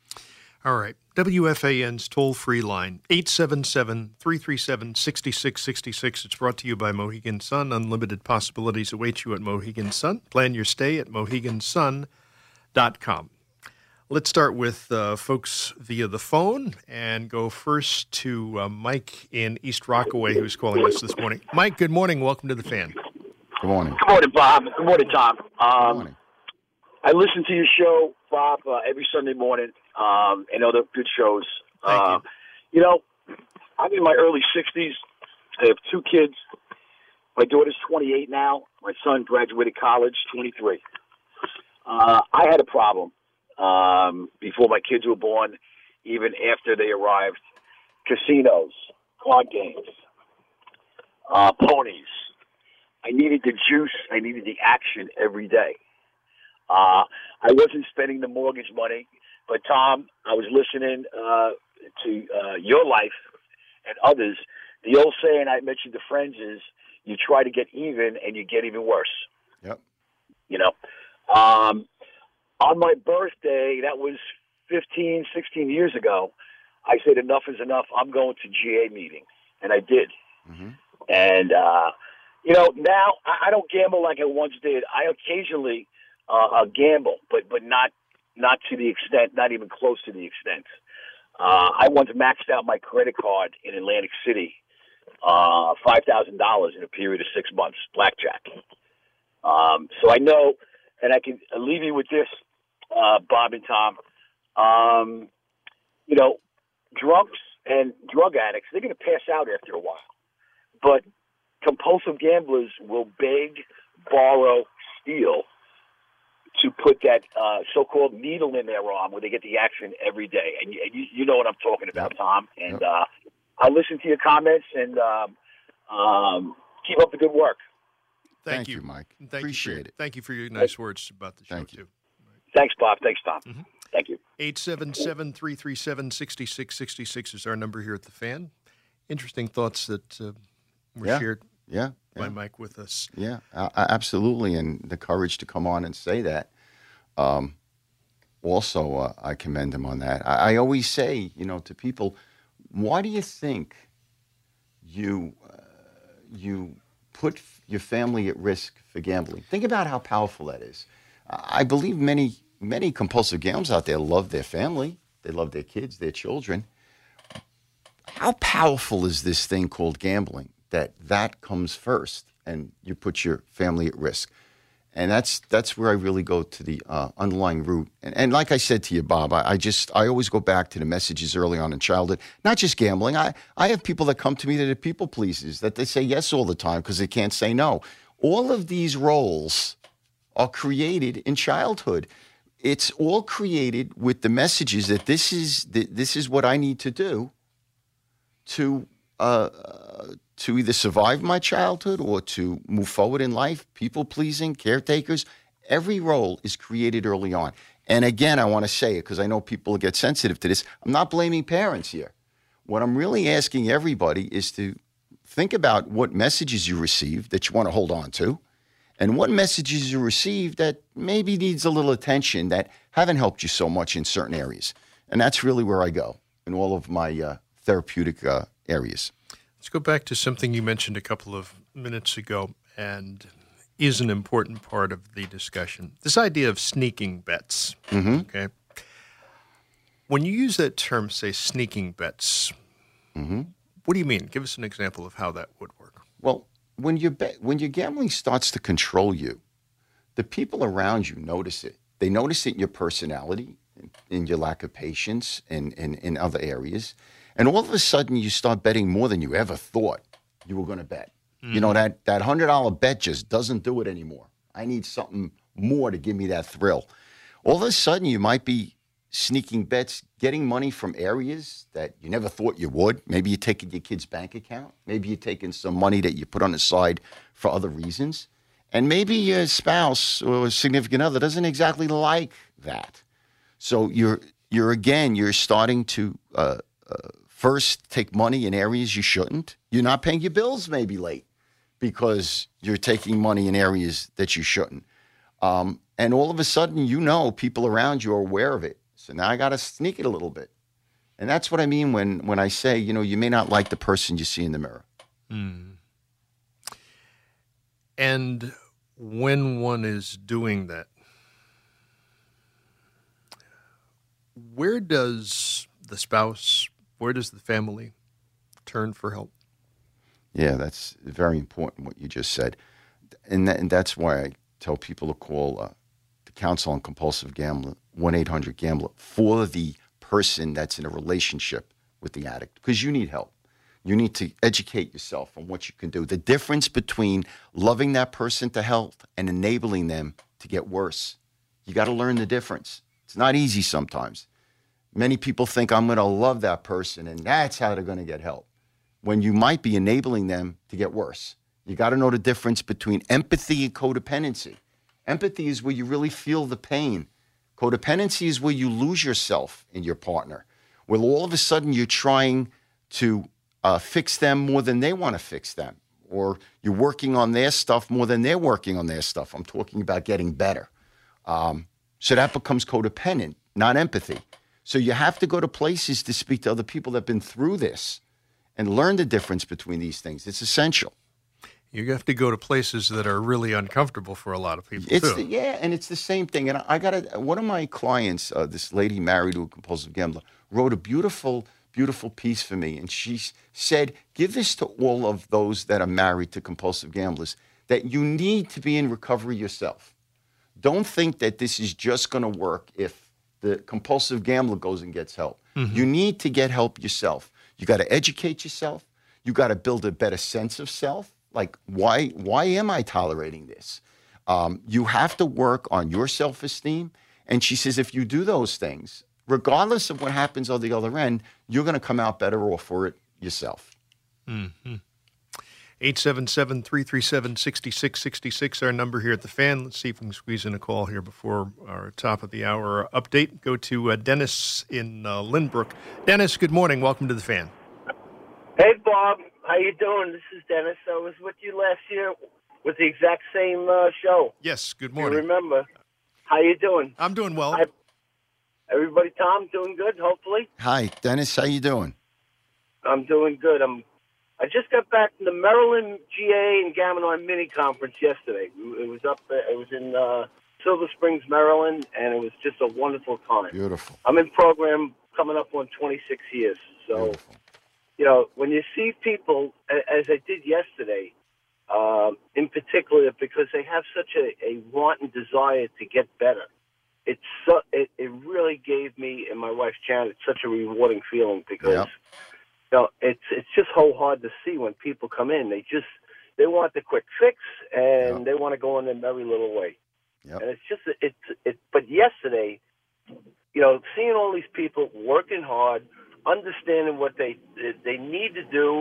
S3: All right. W F A N's toll-free line, eight seven seven, three three seven, six six six six. It's brought to you by Mohegan Sun. Unlimited possibilities await you at Mohegan Sun. Plan your stay at mohegan sun dot com. Let's start with uh, folks via the phone and go first to uh, Mike in East Rockaway, who's calling us this morning. Mike, good morning. Welcome to the Fan.
S4: Good morning.
S6: Good morning, Bob. Good morning, Tom. Um,
S4: Good morning.
S6: I listen to your show, Bob, uh, every Sunday morning, um, and other good shows.
S3: Thank
S6: uh, you. You know, I'm in my early sixties. I have two kids. My daughter's twenty-eight now. My son graduated college, twenty-three. Uh, I had a problem um, before my kids were born, even after they arrived. Casinos, card games, uh, ponies. I needed the juice. I needed the action every day. Uh, I wasn't spending the mortgage money, but Tom, I was listening uh, to uh, your life and others. The old saying I mentioned to friends is, you try to get even and you get even worse.
S4: Yep.
S6: You know, um, on my birthday, that was fifteen, sixteen years ago, I said, enough is enough. I'm going to G A meeting. And I did.
S4: Mm-hmm.
S6: And, uh, you know, now I, I don't gamble like I once did. I occasionally uh, uh, gamble, but but not not to the extent, not even close to the extent. Uh, I once maxed out my credit card in Atlantic City, uh, five thousand dollars in a period of six months, blackjack. Um, so I know, and I can leave you with this, uh, Bob and Tom. Um, you know, drunks and drug addicts, they're going to pass out after a while. But compulsive gamblers will beg, borrow, steal to put that uh, so-called needle in their arm where they get the action every day. And you, you, you know what I'm talking about, yep. Tom. And yep. uh, I'll listen to your comments and um, um, keep up the good work.
S3: Thank,
S4: Thank
S3: you.
S4: you, Mike.
S3: Thank
S4: Appreciate
S3: you
S4: it.
S3: Thank you for your nice words about the show,
S4: Thank you.
S3: too.
S6: Thanks, Bob. Thanks, Tom.
S3: Mm-hmm.
S6: Thank you.
S3: eight seven seven, three three seven, six six six six is our number here at the Fan. Interesting thoughts that uh, were
S4: Yeah.
S3: shared
S4: Yeah.
S3: by
S4: yeah.
S3: Mike with us.
S4: Yeah, uh, absolutely, and the courage to come on and say that. Um, also, uh, I commend him on that. I, I always say, you know, to people, why do you think you uh, you put f- your family at risk for gambling? Think about how powerful that is. I believe many many compulsive gamblers out there love their family, they love their kids, their children. How powerful is this thing called gambling? That that comes first, and you put your family at risk, and that's that's where I really go to the uh, underlying root. And, and like I said to you, Bob, I, I just I always go back to the messages early on in childhood. Not just gambling. I I have people that come to me that are people pleasers, that they say yes all the time because they can't say no. All of these roles are created in childhood. It's all created with the messages that this is this is what I need to do to. Uh, to either survive my childhood or to move forward in life, people-pleasing, caretakers, every role is created early on. And again, I want to say it because I know people get sensitive to this. I'm not blaming parents here. What I'm really asking everybody is to think about what messages you receive that you want to hold on to and what messages you receive that maybe needs a little attention that haven't helped you so much in certain areas. And that's really where I go in all of my uh, therapeutic uh, areas.
S3: Let's go back to something you mentioned a couple of minutes ago and is an important part of the discussion. This idea of sneaking bets.
S4: Mm-hmm.
S3: Okay. When you use that term, say sneaking bets,
S4: mm-hmm.
S3: what do you mean? Give us an example of how that would work.
S4: Well, when your be- when your gambling starts to control you, the people around you notice it. They notice it in your personality, in, in your lack of patience, and in, in, in other areas. And all of a sudden, you start betting more than you ever thought you were going to bet. Mm-hmm. You know, that, that one hundred dollars bet just doesn't do it anymore. I need something more to give me that thrill. All of a sudden, you might be sneaking bets, getting money from areas that you never thought you would. Maybe you're taking your kid's bank account. Maybe you're taking some money that you put on the side for other reasons. And maybe your spouse or significant other doesn't exactly like that. So you're, you're again, you're starting to... Uh, uh, First, take money in areas you shouldn't. You're not paying your bills maybe late because you're taking money in areas that you shouldn't. Um, and all of a sudden, you know, people around you are aware of it. So now I got to sneak it a little bit. And that's what I mean when, when I say, you know, you may not like the person you see in the mirror.
S3: Mm. And when one is doing that, where does the spouse... Where does the family turn for help?
S4: Yeah, that's very important what you just said. And, that, and that's why I tell people to call uh, the Council on Compulsive Gambling, one eight hundred gambler, for the person that's in a relationship with the addict, because you need help. You need to educate yourself on what you can do. The difference between loving that person to health and enabling them to get worse. You got to learn the difference. It's not easy sometimes. Many people think I'm going to love that person, and that's how they're going to get help, when you might be enabling them to get worse. You got to know the difference between empathy and codependency. Empathy is where you really feel the pain. Codependency is where you lose yourself in your partner, where all of a sudden you're trying to uh, fix them more than they want to fix them, or you're working on their stuff more than they're working on their stuff. I'm talking about getting better. Um, so that becomes codependent, not empathy. So you have to go to places to speak to other people that have been through this and learn the difference between these things. It's essential.
S3: You have to go to places that are really uncomfortable for a lot of people,
S4: It's
S3: too.
S4: the, yeah, and it's the same thing. And I got a, one of my clients, uh, this lady married to a compulsive gambler, wrote a beautiful, beautiful piece for me. And she s- said, give this to all of those that are married to compulsive gamblers, that you need to be in recovery yourself. Don't think that this is just going to work if the compulsive gambler goes and gets help. Mm-hmm. You need to get help yourself. You got to educate yourself. You got to build a better sense of self. Like, why why am I tolerating this? Um, you have to work on your self-esteem. And she says, if you do those things, regardless of what happens on the other end, you're going to come out better off for it yourself.
S3: Mm-hmm. eight seven seven, three three seven, six six six six, our number here at the Fan. Let's see if we can squeeze in a call here before our top of the hour update. Go to uh, Dennis in uh, Lynbrook. Dennis, good morning. Welcome to the Fan.
S7: Hey, Bob. How you doing? This is Dennis. I was with you last year with the exact same uh, show.
S3: Yes, good
S7: You
S3: morning.
S7: remember. How you doing?
S3: I'm doing well.
S7: I, everybody, Tom, doing good, hopefully?
S4: Hi, Dennis. How you doing?
S7: I'm doing good. I'm. I just got back from the Maryland G A and Gam-anon mini conference yesterday. It was up. It was in uh, Silver Springs, Maryland, and it was just a wonderful time.
S4: Beautiful.
S7: I'm in program coming up on twenty-six years. So,
S4: Beautiful.
S7: you know, when you see people, a- as I did yesterday, um, in particular, because they have such a, a want and desire to get better, it's so, it, it really gave me and my wife Janet such a rewarding feeling because.
S4: Yep.
S7: You know, it's it's just so hard to see when people come in. They just they want the quick fix and
S4: Yep.
S7: they want to go in their merry little way.
S4: Yep.
S7: And it's just it's it. But yesterday, you know, seeing all these people working hard, understanding what they they need to do,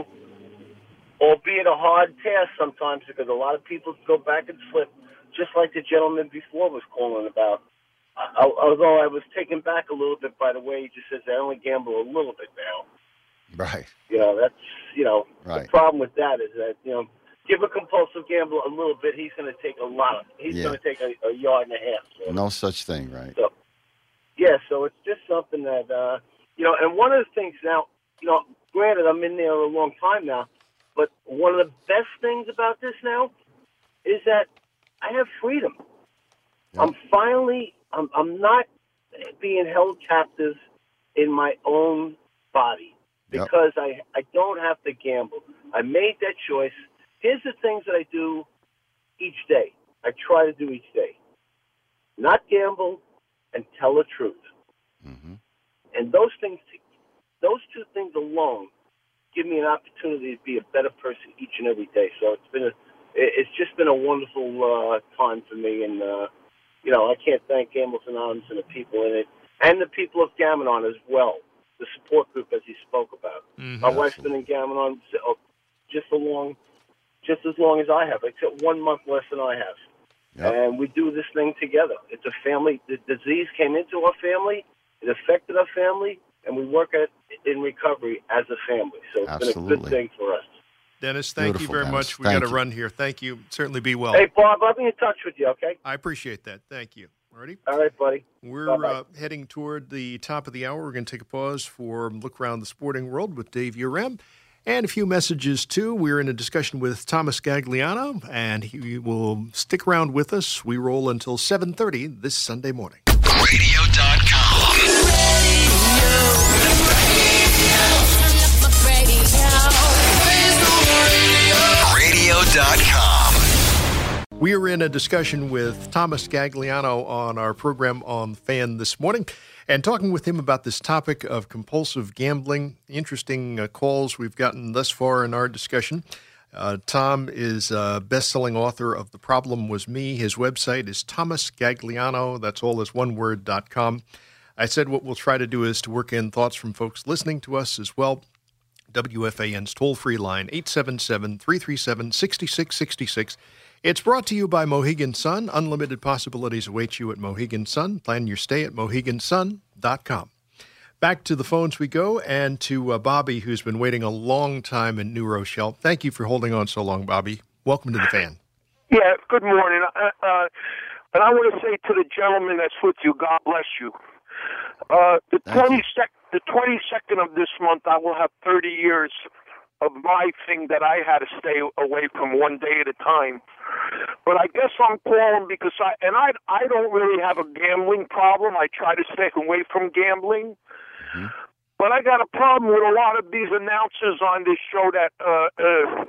S7: albeit a hard task sometimes because a lot of people go back and slip, just like the gentleman before was calling about. I, although I was taken back a little bit by the way he just says I only gamble a little bit now.
S4: Right.
S7: You know, that's, you know,
S4: Right.
S7: the problem with that is that, you know, give a compulsive gambler a little bit, he's going to take a lot. He's
S4: Yeah.
S7: going to take a, a yard and a half. So,
S4: No such thing, right?
S7: so, yeah, so it's just something that, uh, you know, and one of the things now, you know, granted, I'm in there a long time now, but one of the best things about this now is that I have freedom.
S4: Yep.
S7: I'm finally, I'm, I'm not being held captive in my own body.
S4: Yep.
S7: Because I, I don't have to gamble. I made that choice. Here's the things that I do each day. I try to do each day. Not gamble and tell the truth.
S4: Mm-hmm.
S7: And those things, those two things alone give me an opportunity to be a better person each and every day. So it's been a, it's just been a wonderful uh, time for me. And, uh, you know, I can't thank Gamblers Anonymous and the people in it and the people of Gam-anon as well. The support group, as he spoke about.
S3: Mm-hmm.
S7: My wife's been in Gam-anon just as long, just as long as I have, except one month less than I have.
S4: Yep.
S7: And we do this thing together. It's a family. The disease came into our family. It affected our family, and we work at in recovery as a family. So it's
S4: Absolutely.
S7: been a good thing for us.
S3: Dennis, thank
S4: Beautiful,
S3: you very
S4: Dennis.
S3: much. We
S4: Thank
S3: got to
S4: you.
S3: run here. Thank you. Certainly be well.
S7: Hey, Bob, I'll be in touch with you, okay?
S3: I appreciate that. Thank you. Ready?
S7: All right, buddy.
S3: We're
S7: Bye-bye.
S3: uh, heading toward the top of the hour. We're going to take a pause for Look Around the Sporting World with Dave Urem. And a few messages, too. We're in a discussion with Thomas Gagliano, and he will stick around with us. We roll until seven thirty this Sunday morning.
S5: Radio dot com. Radio dot com.
S3: We are in a discussion with Thomas Gagliano on our program on Fan this morning and talking with him about this topic of compulsive gambling. Interesting uh, calls we've gotten thus far in our discussion. Uh, Tom is a best-selling author of The Problem Was Me. His website is Thomas Gagliano, that's all as one word, dot com. I said what we'll try to do is to work in thoughts from folks listening to us as well. W F A N's toll-free line, eight seven seven, three three seven, six six six six. It's brought to you by Mohegan Sun. Unlimited possibilities await you at Mohegan Sun. Plan your stay at Mohegan Sun dot com. Back to the phones we go, and to uh, Bobby, who's been waiting a long time in New Rochelle. Thank you for holding on so long, Bobby. Welcome to the Fan.
S8: Yeah, good morning. Uh, uh, and I want to say to the gentleman that's with you, God bless you. Uh, the
S4: Thank you.
S8: twenty-second, the twenty-second of this month, I will have thirty years of my thing that I had to stay away from one day at a time. But I guess I'm calling because I and I I don't really have a gambling problem. I try to stay away from gambling. Mm-hmm. But I got a problem with a lot of these announcers on this show that uh, uh,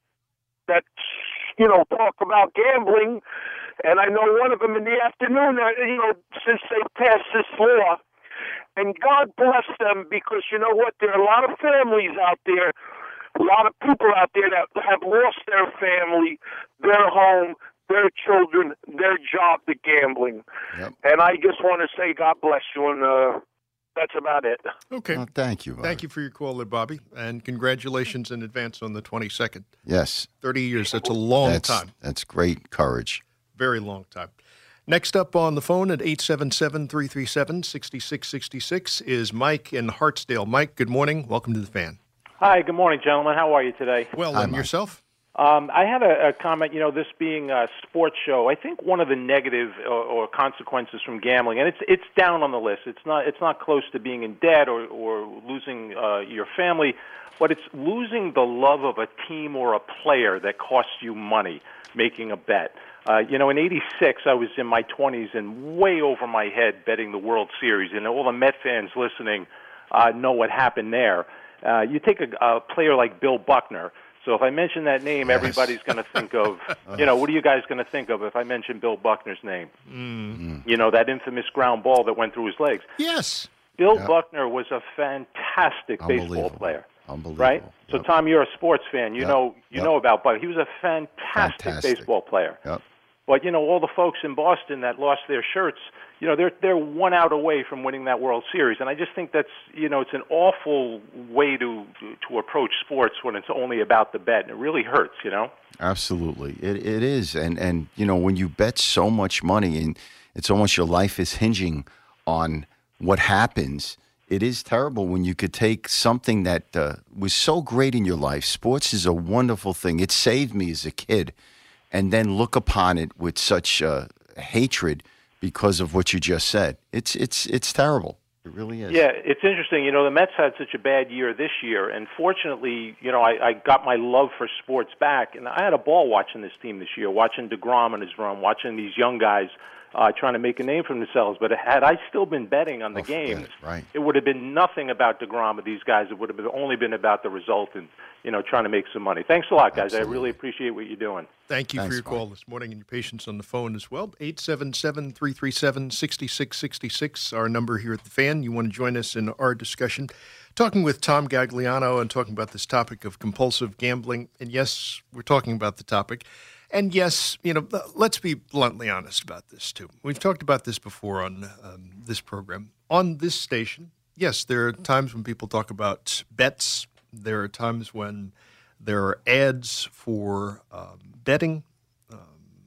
S8: that you know talk about gambling. And I know one of them in the afternoon. Uh, you know, since they passed this law. And God bless them because, you know what, there are a lot of families out there, a lot of people out there that have lost their family, their home, their children, their job to gambling. Yep. And I just want to say God bless you, and uh, that's about it.
S3: Okay.
S4: Well, thank you, Bobby.
S3: Thank you for your call there, Bobby, and congratulations in advance on the twenty-second.
S4: Yes.
S3: thirty years, that's a long
S4: that's,
S3: time.
S4: That's great courage.
S3: Very long time. Next up on the phone at eight seven seven, three three seven, six six six six is Mike in Hartsdale. Mike, good morning. Welcome to the Fan.
S9: Hi, good morning, gentlemen. How are you today?
S3: Well,
S4: Hi,
S3: and
S4: Mike.
S3: yourself?
S9: Um, I had a, a comment, you know, this being a sports show, I think one of the negative or, or consequences from gambling, and it's it's down on the list. It's not it's not close to being in debt or, or losing uh, your family, but it's losing the love of a team or a player that costs you money making a bet. Uh, you know, in eighty-six, I was in my twenties and way over my head betting the World Series. And all the Met fans listening uh, know what happened there. Uh, you take a, a player like Bill Buckner. So if I mention that name, yes. everybody's going to think of, you know, what are you guys going to think of if I mention Bill Buckner's name?
S3: Mm.
S9: You know, that infamous ground ball that went through his legs.
S3: Yes.
S9: Bill
S4: Yep.
S9: Buckner was a fantastic baseball player.
S4: Unbelievable.
S9: Right? So,
S4: Yep.
S9: Tom, you're a sports fan. You
S4: Yep.
S9: know you
S4: Yep.
S9: know about Buckner. He was a fantastic,
S4: Fantastic.
S9: baseball player.
S4: Yep.
S9: But, you know, all the folks in Boston that lost their shirts, you know, they're they're one out away from winning that World Series. And I just think that's, you know, it's an awful way to to approach sports when it's only about the bet. And it really hurts, you know?
S4: Absolutely. It It is. And, and, you know, when you bet so much money and it's almost your life is hinging on what happens, it is terrible when you could take something that uh, was so great in your life. Sports is a wonderful thing. It saved me as a kid. And then look upon it with such uh, hatred because of what you just said. It's it's it's terrible. It really is.
S9: Yeah, it's interesting. You know, the Mets had such a bad year this year, and fortunately, you know, I, I got my love for sports back, and I had a ball watching this team this year, watching DeGrom and his run, watching these young guys uh, trying to make a name for themselves. But had I still been betting on the
S4: Oh,
S9: games,
S4: it, right.
S9: it would have been nothing about DeGrom or these guys. It would have been, only been about the result and, you know, trying to make some money. Thanks a lot, guys.
S4: Absolutely.
S9: I really appreciate what you're doing.
S3: Thank you
S4: Thanks,
S3: for your
S4: Mike.
S3: call this morning and your patience on the phone as well. eight seven seven, three three seven, six six six six, our number here at the Fan. You want to join us in our discussion, talking with Tom Gagliano and talking about this topic of compulsive gambling. And yes, we're talking about the topic. And yes, you know, let's be bluntly honest about this, too. We've talked about this before on um, this program. On this station, yes, there are times when people talk about bets. There are times when there are ads for um, betting, um,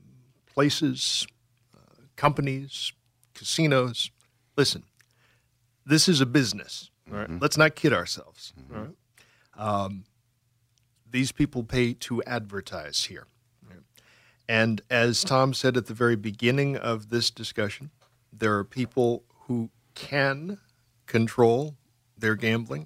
S3: places, uh, companies, casinos. Listen, this is a business. All right? Let's not kid ourselves.
S4: Mm-hmm.
S3: All right? Um, these people pay to advertise here. Right? And as Tom said at the very beginning of this discussion, there are people who can control their gambling.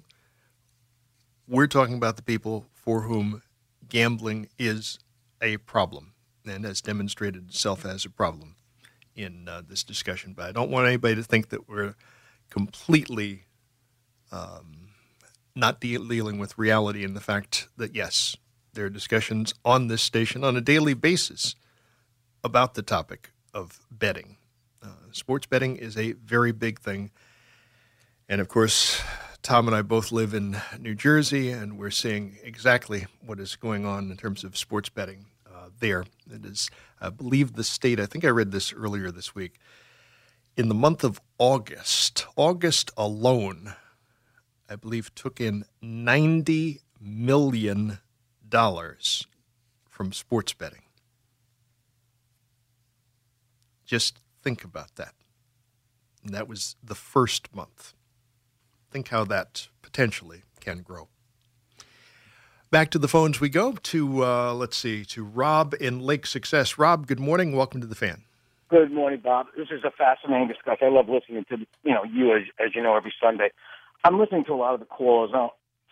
S3: We're talking about the people for whom gambling is a problem and has demonstrated itself as a problem in uh, this discussion. But I don't want anybody to think that we're completely um, not de- dealing with reality and the fact that, yes, there are discussions on this station on a daily basis about the topic of betting. Uh, sports betting is a very big thing. And, of course, Tom and I both live in New Jersey, and we're seeing exactly what is going on in terms of sports betting uh, there. It is, I believe, the state, I think I read this earlier this week, in the month of August, August alone, I believe, took in ninety million dollars from sports betting. Just think about that. And that was the first month. Think how that potentially can grow. Back to the phones we go to, uh, let's see, to Rob in Lake Success. Rob, good morning. Welcome to the Fan.
S10: Good morning, Bob. This is a fascinating discussion. I love listening to, you know, you as, as you know, every Sunday. I'm listening to a lot of the callers. Now,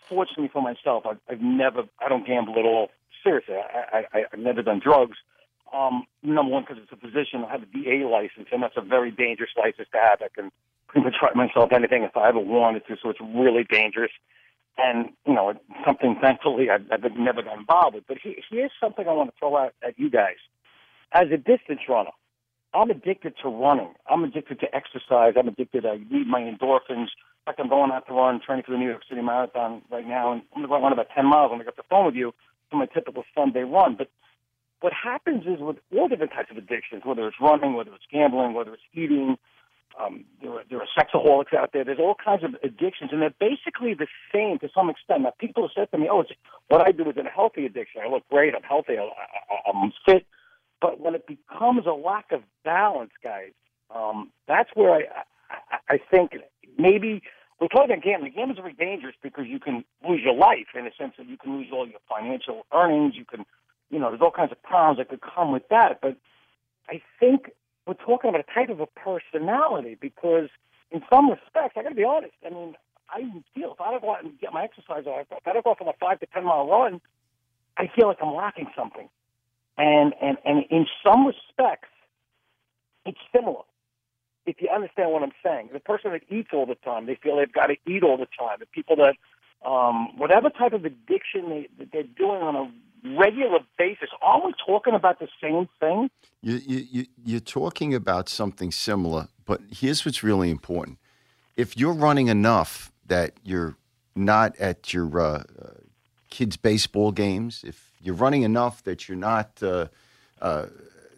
S10: fortunately for myself, I've, I've never, I don't gamble at all. Seriously, I, I, I've never done drugs. Um, number one, because it's a physician. I have a D A license, and that's a very dangerous license to have. I can pretty much write myself anything if I ever wanted to, so it's really dangerous. And, you know, it's something, thankfully, I've, I've never got involved with. But he, here's something I want to throw out at you guys. As a distance runner, I'm addicted to running. I'm addicted to exercise. I'm addicted. I need my endorphins. Like I'm going out to run, training for the New York City Marathon right now, and I'm going to run about ten miles when I get off the phone with you for my typical Sunday run. But what happens is with all different types of addictions, whether it's running, whether it's gambling, whether it's eating, um, there, are, there are sexaholics out there. There's all kinds of addictions, and they're basically the same to some extent. Now, people have said to me, oh, it's, what I do is a healthy addiction. I look great. I'm healthy. I, I, I'm fit. But when it becomes a lack of balance, guys, um, that's where I, I, I think maybe we're talking about gambling. Gambling is very dangerous because you can lose your life in a sense that you can lose all your financial earnings. You can, you know, there's all kinds of problems that could come with that. But I think we're talking about a type of a personality because in some respects, I got to be honest, I mean, I feel if I don't go out and get my exercise on, if I don't go out for a five to ten mile run, I feel like I'm lacking something. And, and, and in some respects, it's similar. If you understand what I'm saying, the person that eats all the time, they feel they've got to eat all the time. The people that, um, whatever type of addiction they, that they're doing on a regular basis, aren't we talking about the same thing?
S4: You, you, you, you're talking about something similar, but here's what's really important. If you're running enough that you're not at your uh, uh, kids' baseball games, if you're running enough that you're not uh, uh,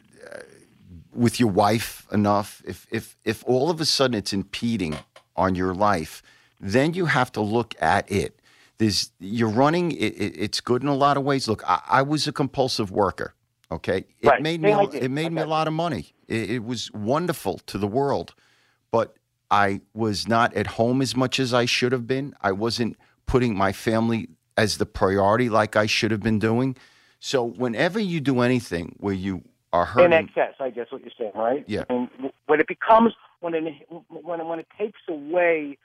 S4: with your wife enough, if, if, if all of a sudden it's impeding on your life, then you have to look at it. There's, you're running, it, it, it's good in a lot of ways. Look, I, I was a compulsive worker, okay? It
S10: right.
S4: made me,
S10: yeah,
S4: it made okay. me a lot of money. It, it was wonderful to the world, but I was not at home as much as I should have been. I wasn't putting my family as the priority like I should have been doing. So whenever you do anything where you are hurting...
S10: In excess, I guess what you're saying, right?
S4: Yeah.
S10: I mean, when it becomes, when it, when, when it takes away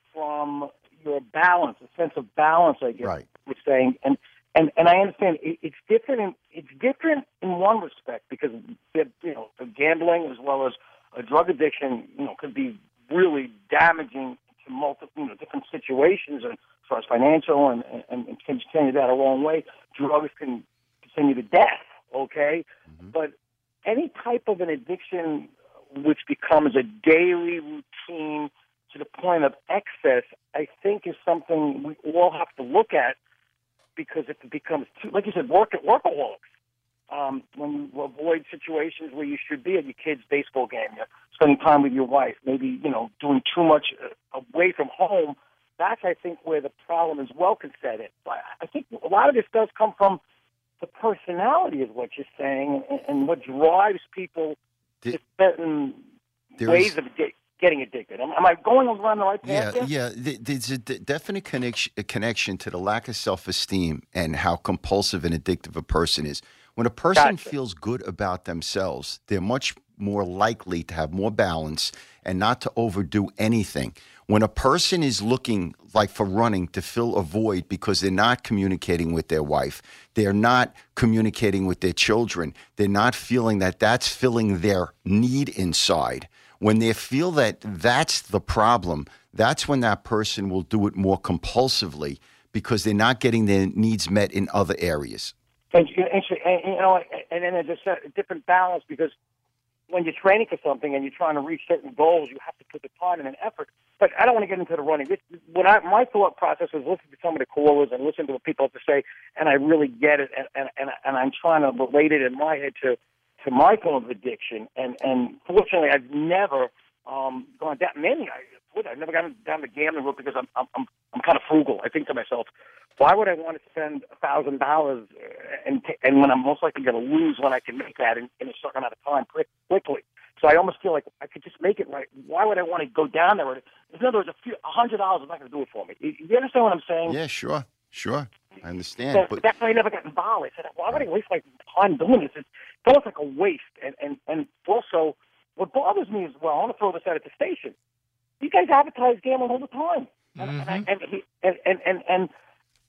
S10: from your balance, a sense of balance, I guess,
S4: right.
S10: you're saying, and, and, and I understand it, it's different in, it's different in one respect because, you know, the gambling as well as a drug addiction, you know, could be really damaging to multiple, you know, different situations and as far as financial and, and, and can send you that a long way. Drugs can send you to death, okay? Mm-hmm. But any type of an addiction which becomes a daily routine to the point of excess, I think is something we all have to look at because if it becomes too, like you said, work workaholics. Um, when you avoid situations where you should be at your kid's baseball game, you're spending time with your wife, maybe, you know, doing too much away from home, that's, I think, where the problem is well can set in. But I think a lot of this does come from the personality is what you're saying and, and what drives people the, to certain ways is, of get, getting addicted. Am, am I going around the right path
S4: Yeah,
S10: there?
S4: yeah. There's a definite connection, a connection to the lack of self-esteem and how compulsive and addictive a person is. When a person
S10: Gotcha.
S4: feels good about themselves, they're much more likely to have more balance and not to overdo anything. When a person is looking like for running to fill a void because they're not communicating with their wife, they're not communicating with their children, they're not feeling that that's filling their need inside. When they feel that that's the problem, that's when that person will do it more compulsively because they're not getting their needs met in other areas.
S10: And, and, and you know, and then there's a different balance because when you're training for something and you're trying to reach certain goals, you have to put the time and an effort. But I don't want to get into the running. This, when I, my thought process was listen to some of the callers and listen to what people have to say, and I really get it, and, and, and, and I'm trying to relate it in my head to, to my form of addiction. And, and fortunately, I've never um, gone down many. I, I've never gone down the gambling route because I'm, I'm, I'm, I'm kind of frugal. I think to myself, why would I want to spend a thousand dollars and and when I'm most likely going to lose when I can make that in, in a certain amount of time quick, quickly? So I almost feel like I could just make it right. Why would I want to go down there? In other words, a few, a hundred dollars is not going to do it for me. You, you understand what I'm saying?
S4: Yeah, sure, sure. I understand.
S10: So
S4: but
S10: that's why I never got involved. I said, why would I waste my time doing this? It's almost like a waste. And, and, and also, what bothers me as well, I want to throw this out at the station. You guys advertise gambling all the time.
S3: Mm-hmm.
S10: And, and, he, and, and, and, and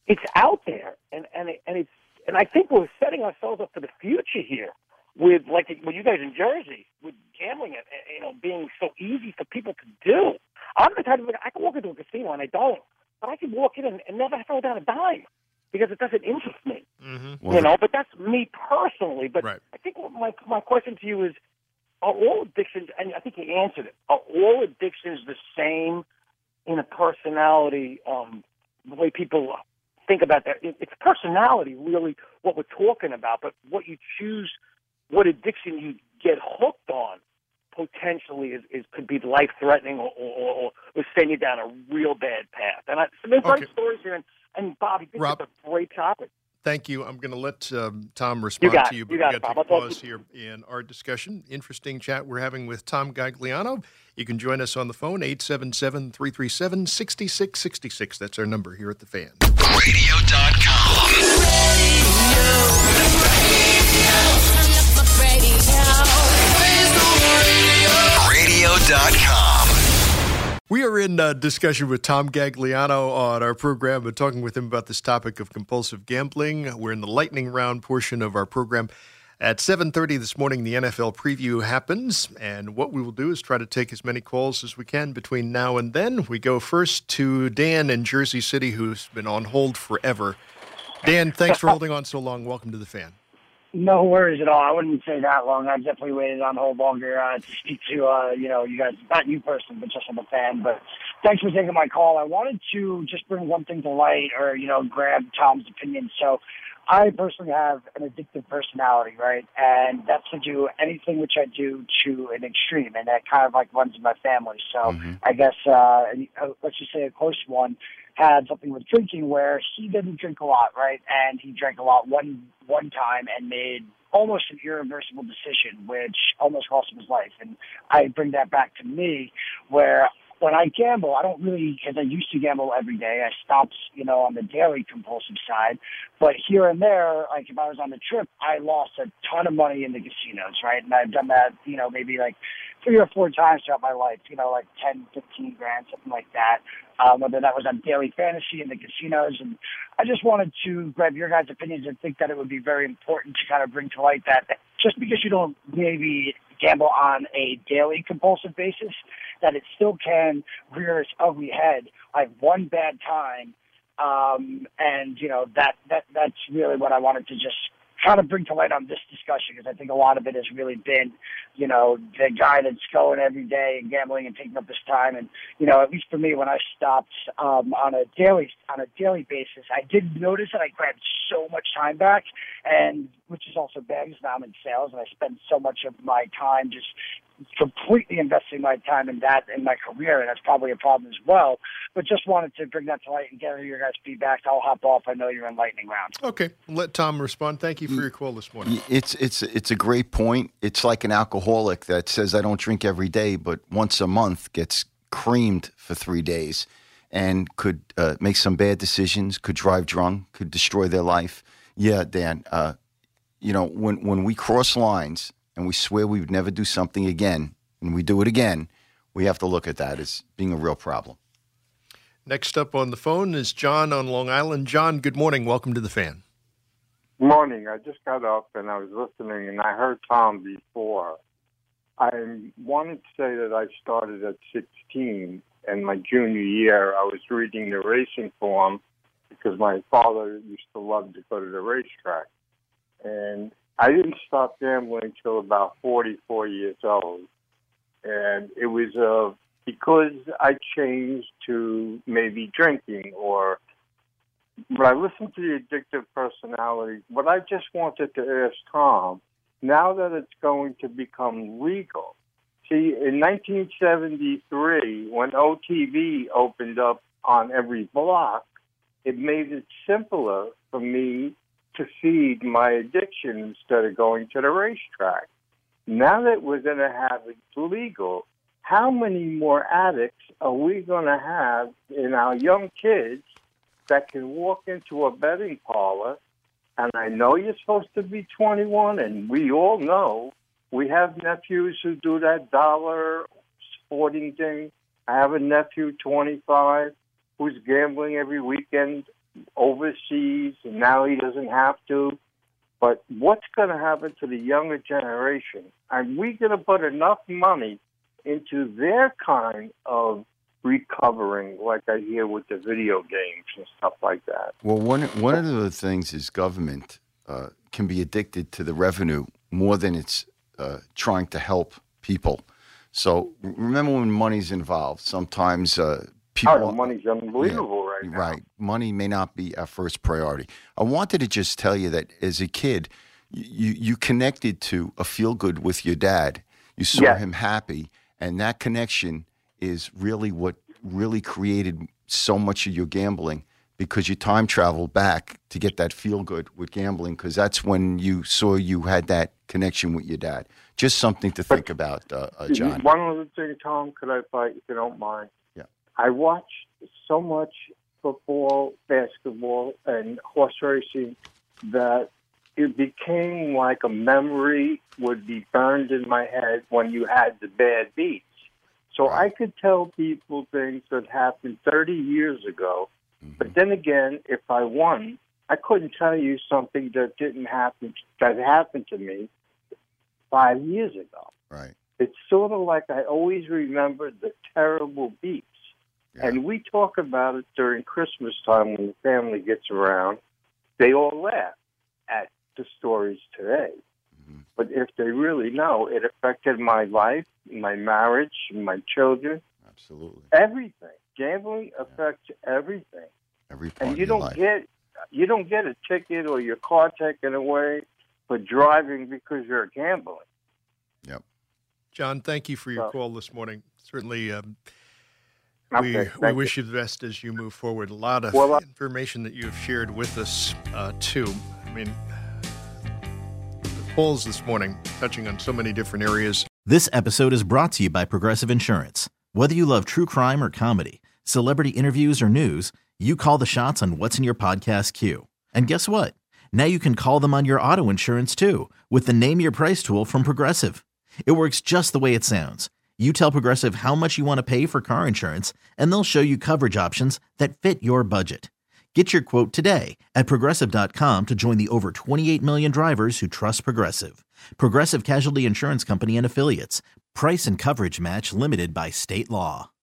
S10: it's out there, and and it, and it's and I think we're setting ourselves up for the future here with like with you guys in Jersey with gambling, you know, being so easy for people to do. I'm the type of I can walk into a casino and I don't, but I can walk in and, and never throw down a dime because it doesn't interest me.
S3: Mm-hmm.
S10: You know, but that's me personally. But
S3: right.
S10: I think what my my question to you is: are all addictions? And I think you answered it. Are all addictions the same in a personality? Um, the way people think about that, it, it's personality, really, what we're talking about. But what you choose, what addiction you get hooked on, potentially is, is could be life threatening or, or, or send you down a real bad path. And I, so there's
S3: Okay.
S10: great stories here. And, and Bobby, this
S3: Rob,
S10: is a great topic.
S3: Thank you. I'm going to let um, Tom respond
S10: you got
S3: to you,
S10: it.
S3: but
S10: You
S3: we
S10: got
S3: got
S10: it,
S3: to take
S10: Bob.
S3: a
S10: I'll talk
S3: pause
S10: to
S3: here in our discussion. Interesting chat we're having with Tom Gagliano. You can join us on the phone, eight seven seven, three three seven, six six six six. That's our number here at The Fan.
S5: radio dot com. radio dot com.
S3: We are in uh, discussion with Tom Gagliano on our program and talking with him about this topic of compulsive gambling. We're in the lightning round portion of our program. At seven thirty this morning, the N F L preview happens, and what we will do is try to take as many calls as we can between now and then. We go first to Dan in Jersey City, who's been on hold forever. Dan, thanks for holding on so long. Welcome to The Fan.
S11: No worries at all. I wouldn't say that long. I definitely waited on hold longer uh, to speak to, uh, you know, you guys, not you personally, but just on the fan. But thanks for taking my call. I wanted to just bring one thing to light or, you know, grab Tom's opinion. So I personally have an addictive personality, right? And that's to do anything which I do to an extreme. And that kind of like runs in my family. So
S4: Mm-hmm.
S11: I guess, uh, let's just say a close one had something with drinking where he didn't drink a lot, right? And he drank a lot one one time and made almost an irreversible decision, which almost cost him his life. And I bring that back to me where when I gamble, I don't really, because I used to gamble every day. I stopped, you know, on the daily compulsive side. But here and there, like if I was on the trip, I lost a ton of money in the casinos, right? And I've done that, you know, maybe like three or four times throughout my life, you know, like ten, fifteen grand, something like that. Um, whether that was on daily fantasy in the casinos. And I just wanted to grab your guys' opinions and think that it would be very important to kind of bring to light that just because you don't maybe gamble on a daily compulsive basis, that it still can rear its ugly head like one bad time. Um, and, you know, that, that that's really what I wanted to just kind of bring to light on this discussion, because I think a lot of it has really been, you know, the guy that's going every day and gambling and taking up his time. And, you know, at least for me, when I stopped um, on a daily on a daily basis, I did notice that I grabbed so much time back, and which is also bad because now I'm in sales and I spend so much of my time just completely investing my time in that in my career, and that's probably a problem as well. But just wanted to bring that to light and get your guys' feedback. I'll hop off. I know you're in lightning round.
S3: Okay, let Tom respond. Thank you for your call this morning.
S4: It's it's it's a great point. It's like an alcoholic that says I don't drink every day, but once a month gets creamed for three days, and could uh, make some bad decisions, could drive drunk, could destroy their life. Yeah, Dan. Uh, you know, when when we cross lines and we swear we would never do something again, and we do it again, we have to look at that as being a real problem.
S3: Next up on the phone is John on Long Island. John, good morning. Welcome to The Fan.
S12: Morning. I just got up and I was listening, and I heard Tom before. I wanted to say that I started at sixteen, and my junior year I was reading the racing form because my father used to love to go to the racetrack. And I didn't stop gambling until about forty-four years old. And it was uh, because I changed to maybe drinking or when I listened to the addictive personality, what I just wanted to ask Tom, now that it's going to become legal, see, in nineteen seventy-three, when O T V opened up on every block, it made it simpler for me to feed my addiction instead of going to the racetrack. Now that we're going to have it legal, how many more addicts are we going to have in our young kids that can walk into a betting parlor? And I know you're supposed to be twenty-one, and we all know we have nephews who do that dollar sporting thing. I have a nephew, twenty-five, who's gambling every weekend overseas, and now he doesn't have to. But what's going to happen to the younger generation? Are we going to put enough money into their kind of recovering, like I hear with the video games and stuff like that?
S4: Well, one one of the things is government uh, can be addicted to the revenue more than it's uh, trying to help people. So remember when money's involved, sometimes uh, people...
S12: Oh, the money's unbelievable
S4: yeah,
S12: right now.
S4: Right. Money may not be our first priority. I wanted to just tell you that as a kid, you, you connected to a feel-good with your dad. You saw
S12: Yeah.
S4: him happy, and that connection is really what really created so much of your gambling, because you time traveled back to get that feel-good with gambling, because that's when you saw you had that connection with your dad. Just something to think about, uh, uh, John.
S12: One other thing, Tom, could I fight, if you don't mind?
S4: Yeah.
S12: I watched so much football, basketball, and horse racing that it became like a memory would be burned in my head when you had the bad beats. So I could tell people things that happened thirty years ago,
S4: mm-hmm.
S12: but then again, if I won, I couldn't tell you something that didn't happen, that happened to me five years ago.
S4: Right.
S12: It's sort of like I always remember the terrible beats.
S4: Yeah.
S12: And we talk about it during Christmas time when the family gets around. They all laugh at the stories today.
S4: Mm-hmm.
S12: But if they really know, it affected my life, my marriage, my children.
S4: Absolutely.
S12: Everything. Gambling affects everything.
S4: Every part
S12: And you
S4: of your
S12: don't
S4: life.
S12: get you don't get a ticket or your car taken away for driving because you're gambling.
S4: Yep.
S3: John, thank you for your
S12: So-
S3: call this morning. Certainly, um,
S12: Okay,
S3: we, we
S12: thank
S3: wish you the best as you move forward. A lot of
S12: Well, I-
S3: information that you have shared with us, uh, too. I mean, the calls this morning touching on so many different areas.
S13: This episode is brought to you by Progressive Insurance. Whether you love true crime or comedy, celebrity interviews or news, you call the shots on what's in your podcast queue. And guess what? Now you can call them on your auto insurance too with the Name Your Price tool from Progressive. It works just the way it sounds. You tell Progressive how much you want to pay for car insurance, and they'll show you coverage options that fit your budget. Get your quote today at Progressive dot com to join the over twenty-eight million drivers who trust Progressive. Progressive Casualty Insurance Company and Affiliates. Price and coverage match limited by state law.